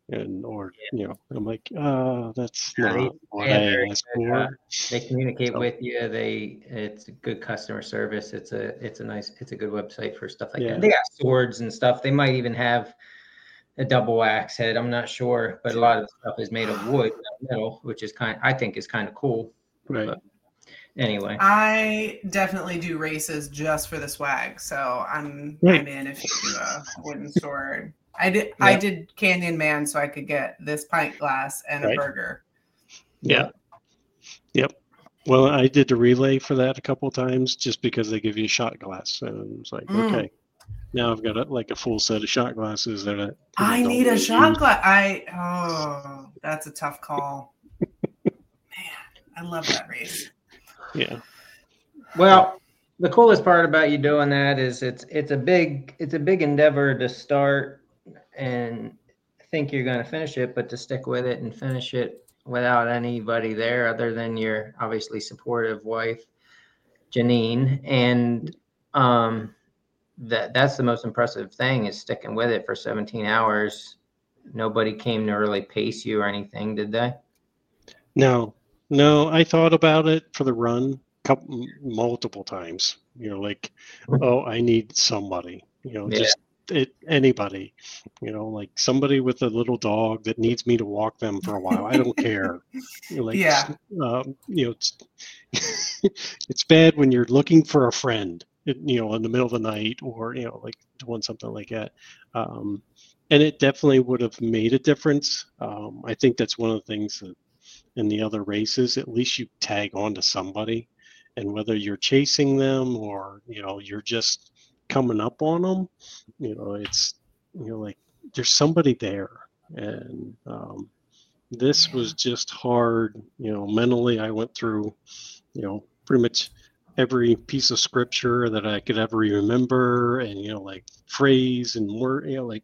and or I'm like, that's Yeah, not what they have I very asked good, for. they communicate So, with you. It's a good customer service. It's a good website for stuff like yeah. that. They got swords and stuff. They might even have a double axe head. I'm not sure, but a lot of the stuff is made of wood, not metal, which is I think is kind of cool. Right. But anyway, I definitely do races just for the swag, so I'm Right. in if you do a wooden sword. I did Canyon Man so I could get this pint glass and a Right. burger. Yep. Well, I did the relay for that a couple of times just because they give you a shot glass, and it's like, okay, now I've got a full set of shot glasses that I need a shot glass. That's a tough call. Man, I love that race. Yeah. well, the coolest part about you doing that is it's a big endeavor to start and think you're going to finish it, but to stick with it and finish it without anybody there other than your obviously supportive wife, Janine. And that's the most impressive thing is sticking with it for 17 hours. Nobody came to really pace you or anything, did they? No, I thought about it for the run multiple times. Like, oh, I need somebody. Just anybody. Like somebody with a little dog that needs me to walk them for a while. I don't care. It's bad when you're looking for a friend, in the middle of the night or like doing something like that. And it definitely would have made a difference. I think that's one of the things that in the other races, at least you tag on to somebody, and whether you're chasing them or you're just coming up on them, it's like there's somebody there. And this was just hard. Mentally I went through pretty much every piece of scripture that I could ever remember, and like phrase and word,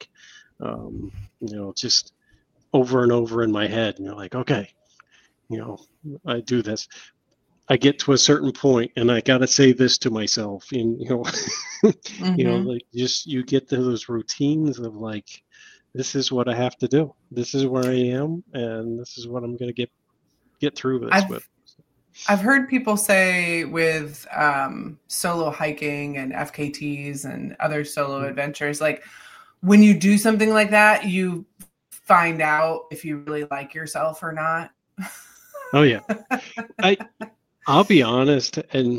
just over and over in my head. And you're like, okay, I do this. I get to a certain point and I got to say this to myself, and like just you get to those routines of like, this is what I have to do. This is where I am, and this is what I'm going to get through this with. I've heard people say with solo hiking and FKTs and other solo adventures, like when you do something like that, you find out if you really like yourself or not. Oh yeah. I'll be honest, and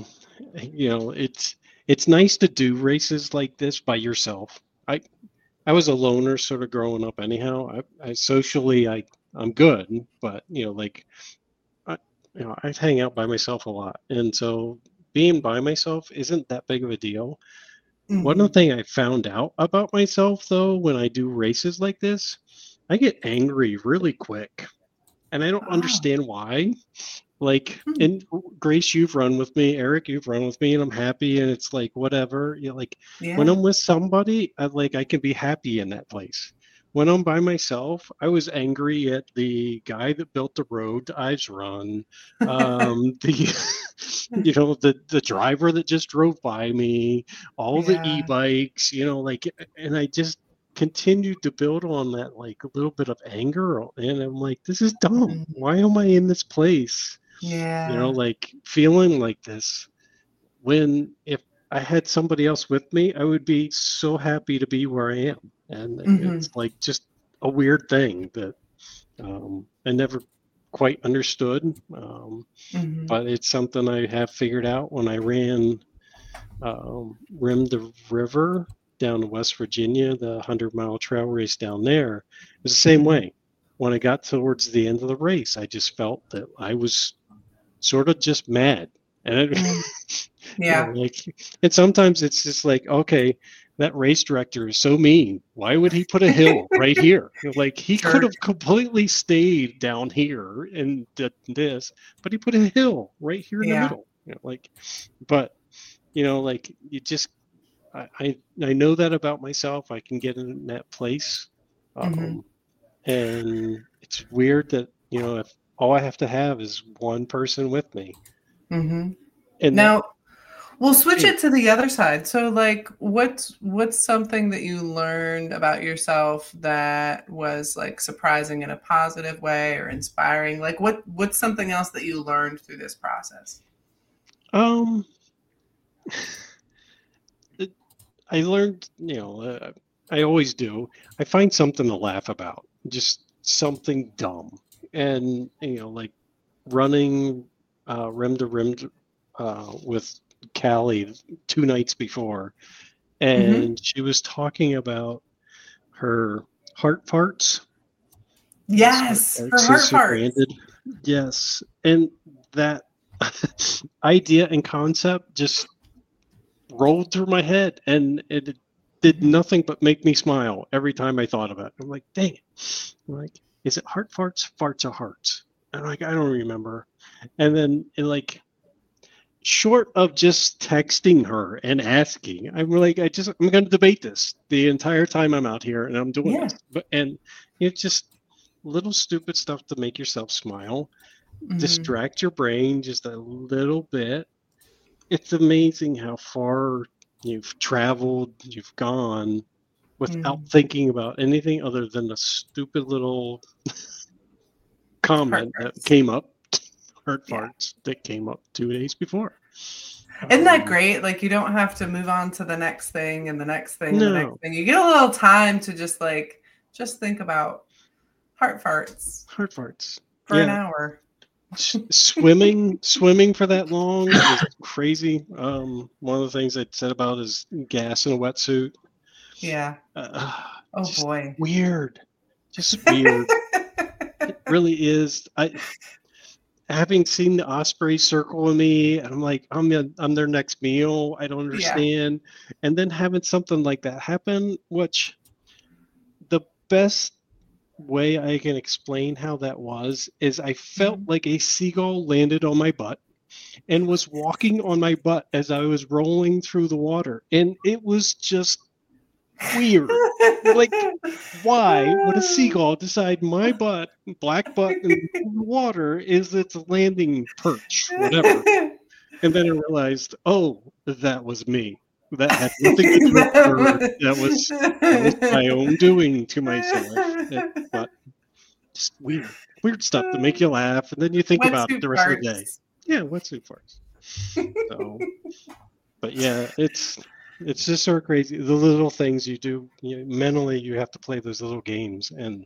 it's nice to do races like this by yourself. I was a loner sort of growing up anyhow. I socially I'm good, but I hang out by myself a lot, and so being by myself isn't that big of a deal. One of the things I found out about myself though, when I do races like this, I get angry really quick, and I don't understand why. Like, and Grace, you've run with me, Eric, you've run with me, and I'm happy, and it's like whatever. When I'm with somebody, I can be happy in that place. When I'm by myself, I was angry at the guy that built the road to Ives Run, the driver that just drove by me, all the e-bikes, and I just continued to build on that, like a little bit of anger, and I'm like, this is dumb. Why am I in this place? Like feeling like this, when if I had somebody else with me, I would be so happy to be where I am. And it's like just a weird thing that I never quite understood. But it's something I have figured out. When I ran Rim the River down to West Virginia, the 100-mile trail race down there, it was the same way. When I got towards the end of the race, I just felt that I was sort of just mad. And and sometimes it's just like, okay, that race director is so mean. Why would he put a hill right here? Like, he could have completely stayed down here and did this, but he put a hill right here in the middle. But you just, I know that about myself. I can get in that place. And it's weird that, if all I have to have is one person with me. And now, We'll switch it to the other side. So, like, what's something that you learned about yourself that was like surprising in a positive way or inspiring? Like, what's something else that you learned through this process? I learned, I always do. I find something to laugh about, just something dumb, and like running rim to rim with Callie 2 nights before, and she was talking about her heart farts. Yes, her heart farts. Yes, and that idea and concept just rolled through my head, and it did nothing but make me smile every time I thought of it. I'm like, dang it! I'm like, is it heart farts? Farts are hearts. I'm like, I don't remember. And then like, short of just texting her and asking, I'm like, I'm going to debate this the entire time I'm out here, and I'm doing this. And it's just little stupid stuff to make yourself smile, distract your brain just a little bit. It's amazing how far you've traveled, you've gone without thinking about anything other than a stupid little comment that came up, heart farts, that came up 2 days before. Isn't that great? Like, you don't have to move on to the next thing and the next thing and the next thing. You get a little time to just think about heart farts. Heart farts. For an hour. Swimming for that long is crazy. One of the things I said about is gas in a wetsuit. Yeah. Oh boy. Weird. Just weird. It really is. Having seen the Osprey circle me, and I'm like, I'm their next meal. I don't understand. Yeah. And then having something like that happen, which the best way I can explain how that was is I felt like a seagull landed on my butt and was walking on my butt as I was rolling through the water. And it was just weird. Like, why would a seagull decide my butt, black butt in the water is its landing perch, whatever? And then I realized, oh, that was me. That had nothing to do with her. That was my own doing to myself. But just weird stuff to make you laugh, and then you think about it the rest of the day. Yeah, wetsuit farts. So, but yeah, it's just so crazy. The little things you do, mentally, you have to play those little games, and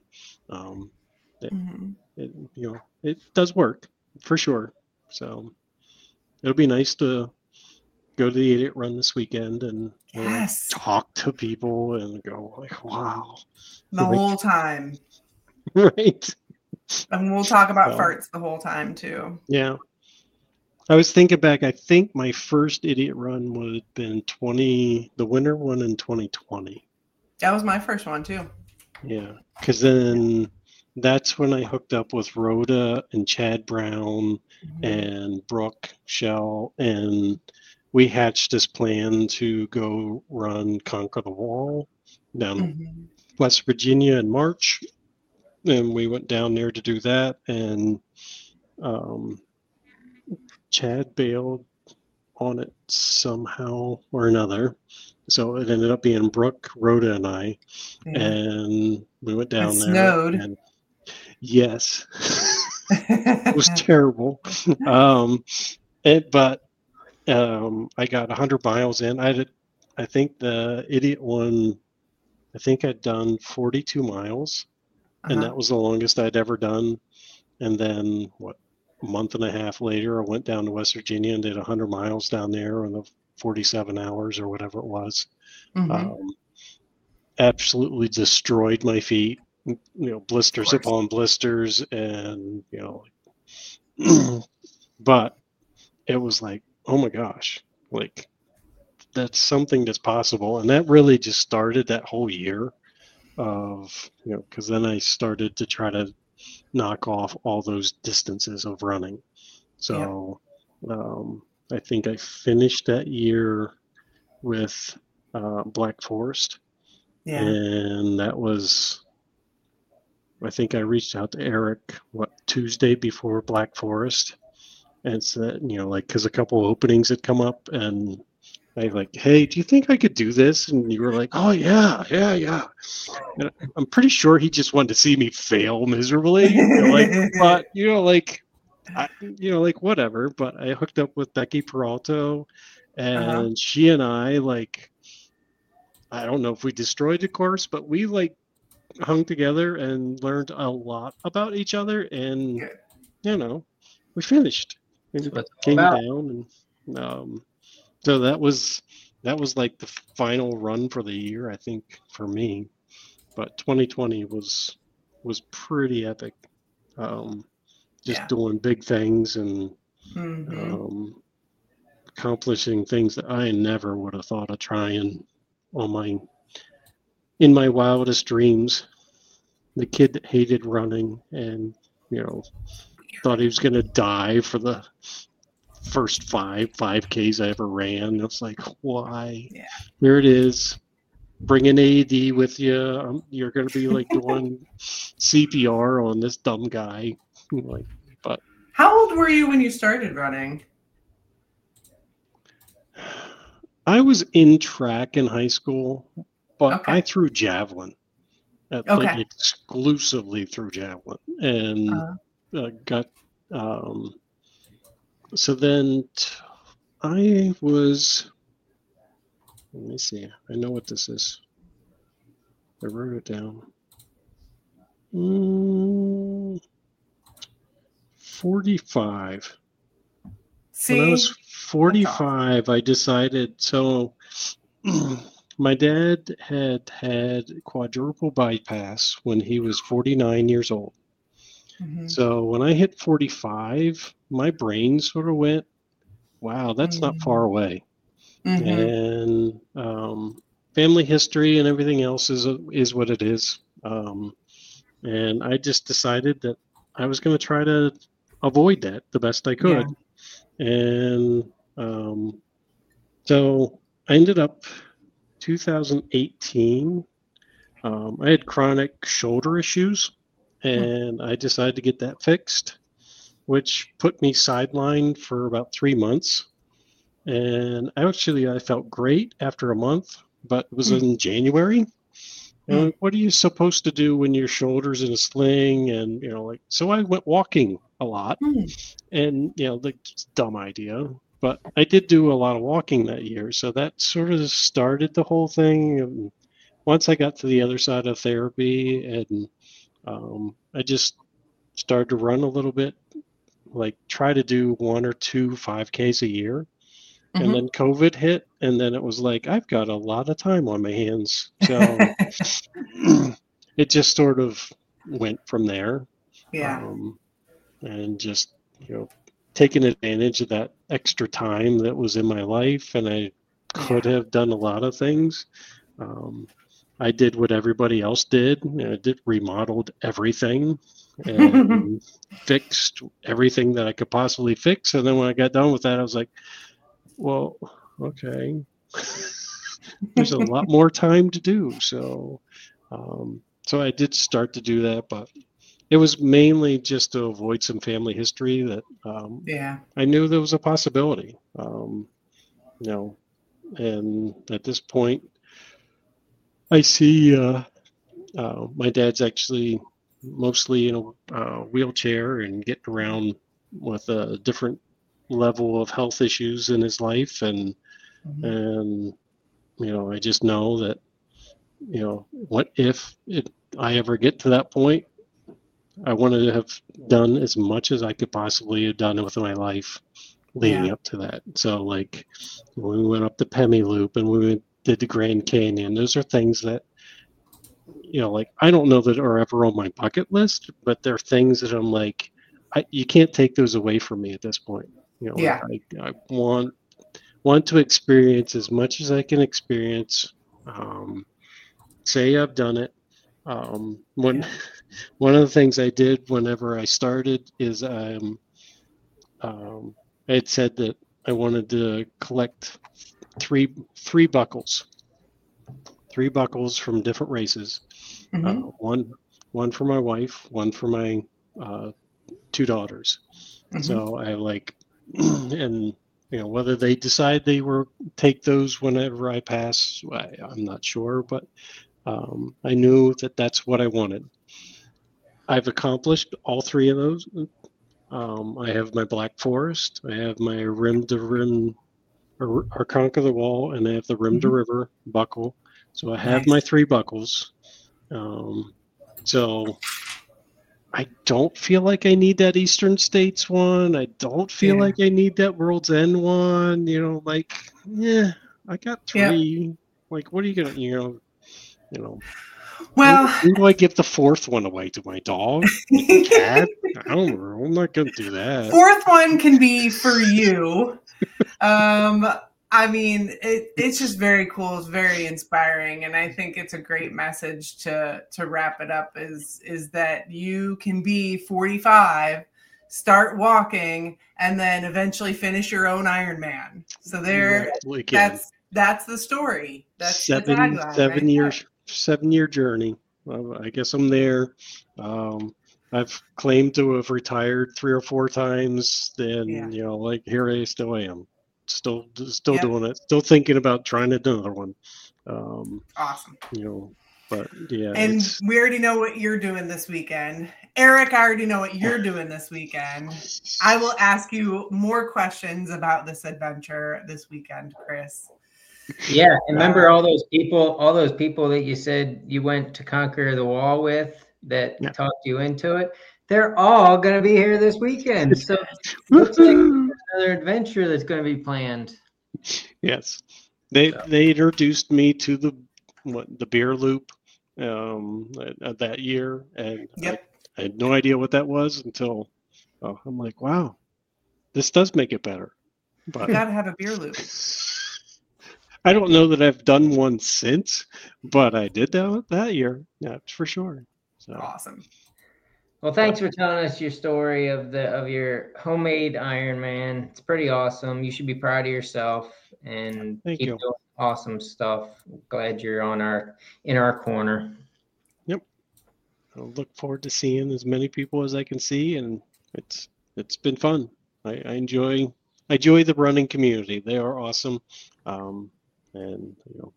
it does work for sure. So it'll be nice to go to the Idiot Run this weekend and talk to people and go like, wow. The whole time. Right. And we'll talk about farts the whole time too. Yeah. I was thinking back, I think my first Idiot Run would have been the winter one in 2020. That was my first one too. Yeah. Because then that's when I hooked up with Rhoda and Chad Brown and Brooke Shell, and we hatched this plan to go run Conquer the Wall down West Virginia in March. And we went down there to do that. And Chad bailed on it somehow or another. So it ended up being Brooke, Rhoda, and I. And we went down there. Snowed. And yes. It was terrible. But I got 100 miles in. I think the Idiot one, I think I'd done 42 miles, and that was the longest I'd ever done. And then a month and a half later, I went down to West Virginia and did 100 miles down there in the 47 hours or whatever it was. Absolutely destroyed my feet, blisters upon blisters, and but it was like, oh my gosh, like that's something that's possible. And that really just started that whole year of, because then I started to try to knock off all those distances of running. So I think I finished that year with Black Forest. Yeah. And that was, I think I reached out to Eric, Tuesday before Black Forest. And it's like, because a couple openings had come up, and I like, hey, do you think I could do this? And you were like, oh yeah. And I'm pretty sure he just wanted to see me fail miserably. But whatever. But I hooked up with Becky Peralta, and she and I, like, I don't know if we destroyed the course, but we like hung together and learned a lot about each other, and we finished and came down, and so that was like the final run for the year, I think, for me. But 2020 was pretty epic. Doing big things and accomplishing things that I never would have thought of trying in my wildest dreams. The kid that hated running and thought he was going to die for the first 5Ks I ever ran. I was like, why? Yeah. Here it is. Bring an AED with you. You're going to be like doing CPR on this dumb guy. But how old were you when you started running? I was in track in high school, but I threw javelin. Like, exclusively threw javelin, and got. So then I was. Let me see. I know what this is. I wrote it down. 45. See? When I was 45, I decided. So my dad had quadruple bypass when he was 49 years old. Mm-hmm. So when I hit 45, my brain sort of went, wow, that's not far away. Mm-hmm. And family history and everything else is what it is. And I just decided that I was going to try to avoid that the best I could. Yeah. And so I ended up 2018. I had chronic shoulder issues, and I decided to get that fixed, which put me sidelined for about 3 months. And actually, I felt great after a month, but it was in January. And what are you supposed to do when your shoulder's in a sling? And, so I went walking a lot, and, dumb idea, but I did do a lot of walking that year. So that sort of started the whole thing. And once I got to the other side of therapy, and I just started to run a little bit, like try to do 1 or 2 5Ks a year. And then COVID hit, and then it was like, I've got a lot of time on my hands. So it just sort of went from there. Yeah. And just, taking advantage of that extra time that was in my life. And I could have done a lot of things. I did what everybody else did. I remodeled everything and fixed everything that I could possibly fix. And then when I got done with that, I was like, well, okay, there's a lot more time to do. So I did start to do that, but it was mainly just to avoid some family history that I knew there was a possibility. And at this point, I see my dad's actually mostly in a wheelchair and getting around with a different level of health issues in his life, and I just know that what if I ever get to that point, I wanted to have done as much as I could possibly have done with my life leading up to that. So like when we went up the Pemi Loop and we did the Grand Canyon, those are things that like I don't know that are ever on my bucket list, but they're things that I'm like, you can't take those away from me at this point. I want to experience as much as I can experience. Say I've done it. One of the things I did whenever I started is I had said that I wanted to collect three buckles from different races. One for my wife, one for my 2 daughters. So I And whether they decide they were take those whenever I pass, I'm not sure, but I knew that that's what I wanted. I've accomplished all three of those. I have my Black Forest, I have my rim to rim or conquer the wall, and I have the rim to river buckle. So I have my 3 buckles. So I don't feel like I need that Eastern States one. I don't feel like I need that World's End one. I got 3. Like, what are you gonna, Well, who do I give the 4th one away to? My dog? Cat? I don't know. I'm not gonna do that. 4th one can be for you. I mean, it's just very cool. It's very inspiring, and I think it's a great message to wrap it up. Is that you can be 45, start walking, and then eventually finish your own Ironman. So that's the story. That's the tagline, 7-year journey. I guess I'm there. I've claimed to have retired 3 or 4 times. Then here I still am. Still doing it. Still thinking about trying to do another one. Awesome. But yeah. And we already know what you're doing this weekend. Eric, I already know what you're doing this weekend. I will ask you more questions about this adventure this weekend, Chris. Yeah, and remember all those people that you said you went to conquer the wall with that talked you into it. They're all going to be here this weekend. So looks like another adventure that's going to be planned. Yes. They introduced me to the beer loop that year, and I had no idea what that was until I'm like, wow, this does make it better. But you got to have a beer loop. I don't know that I've done one since, but I did that year. That's for sure. So. Awesome. Well, thanks for telling us your story of your homemade Ironman. It's pretty awesome. You should be proud of yourself and keep doing awesome stuff. Glad you're in our corner. Yep. I'll look forward to seeing as many people as I can see, and it's been fun. I enjoy the running community. They are awesome, and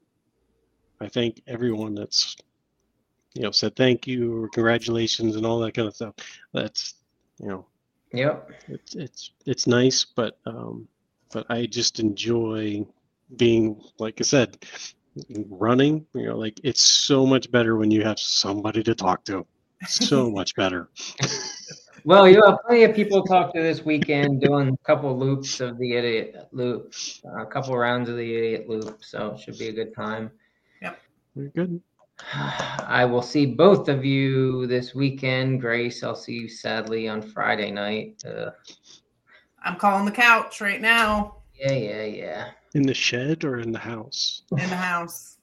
I thank everyone that's said thank you or congratulations and all that kind of stuff. That's Yep. It's nice, but I just enjoy being, like I said, running. It's so much better when you have somebody to talk to. So much better. Well, you have plenty of people to talk to this weekend, doing a couple loops of the idiot loop, a couple rounds of the idiot loop. So it should be a good time. Yep. Very good. I will see both of you this weekend. Grace, I'll see you sadly on Friday night. I'm calling the couch right now. Yeah. In the shed or in the house? In the house.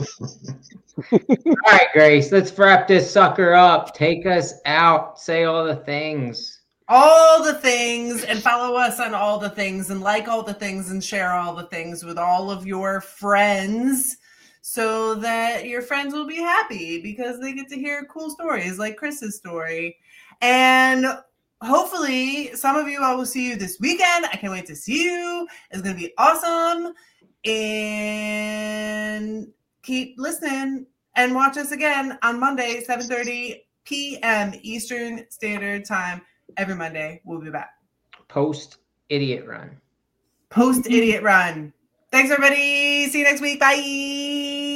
All right, Grace, let's wrap this sucker up. Take us out. Say all the things. All the things, and follow us on all the things, and like all the things, and share all the things with all of your friends, so that your friends will be happy because they get to hear cool stories like Chris's story. And hopefully some of you, I will see you this weekend. I can't wait to see you. It's going to be awesome. And keep listening and watch us again on Monday, 7:30 p.m. Eastern Standard Time. Every Monday, we'll be back. Post Idiot Run. Thanks, everybody. See you next week. Bye.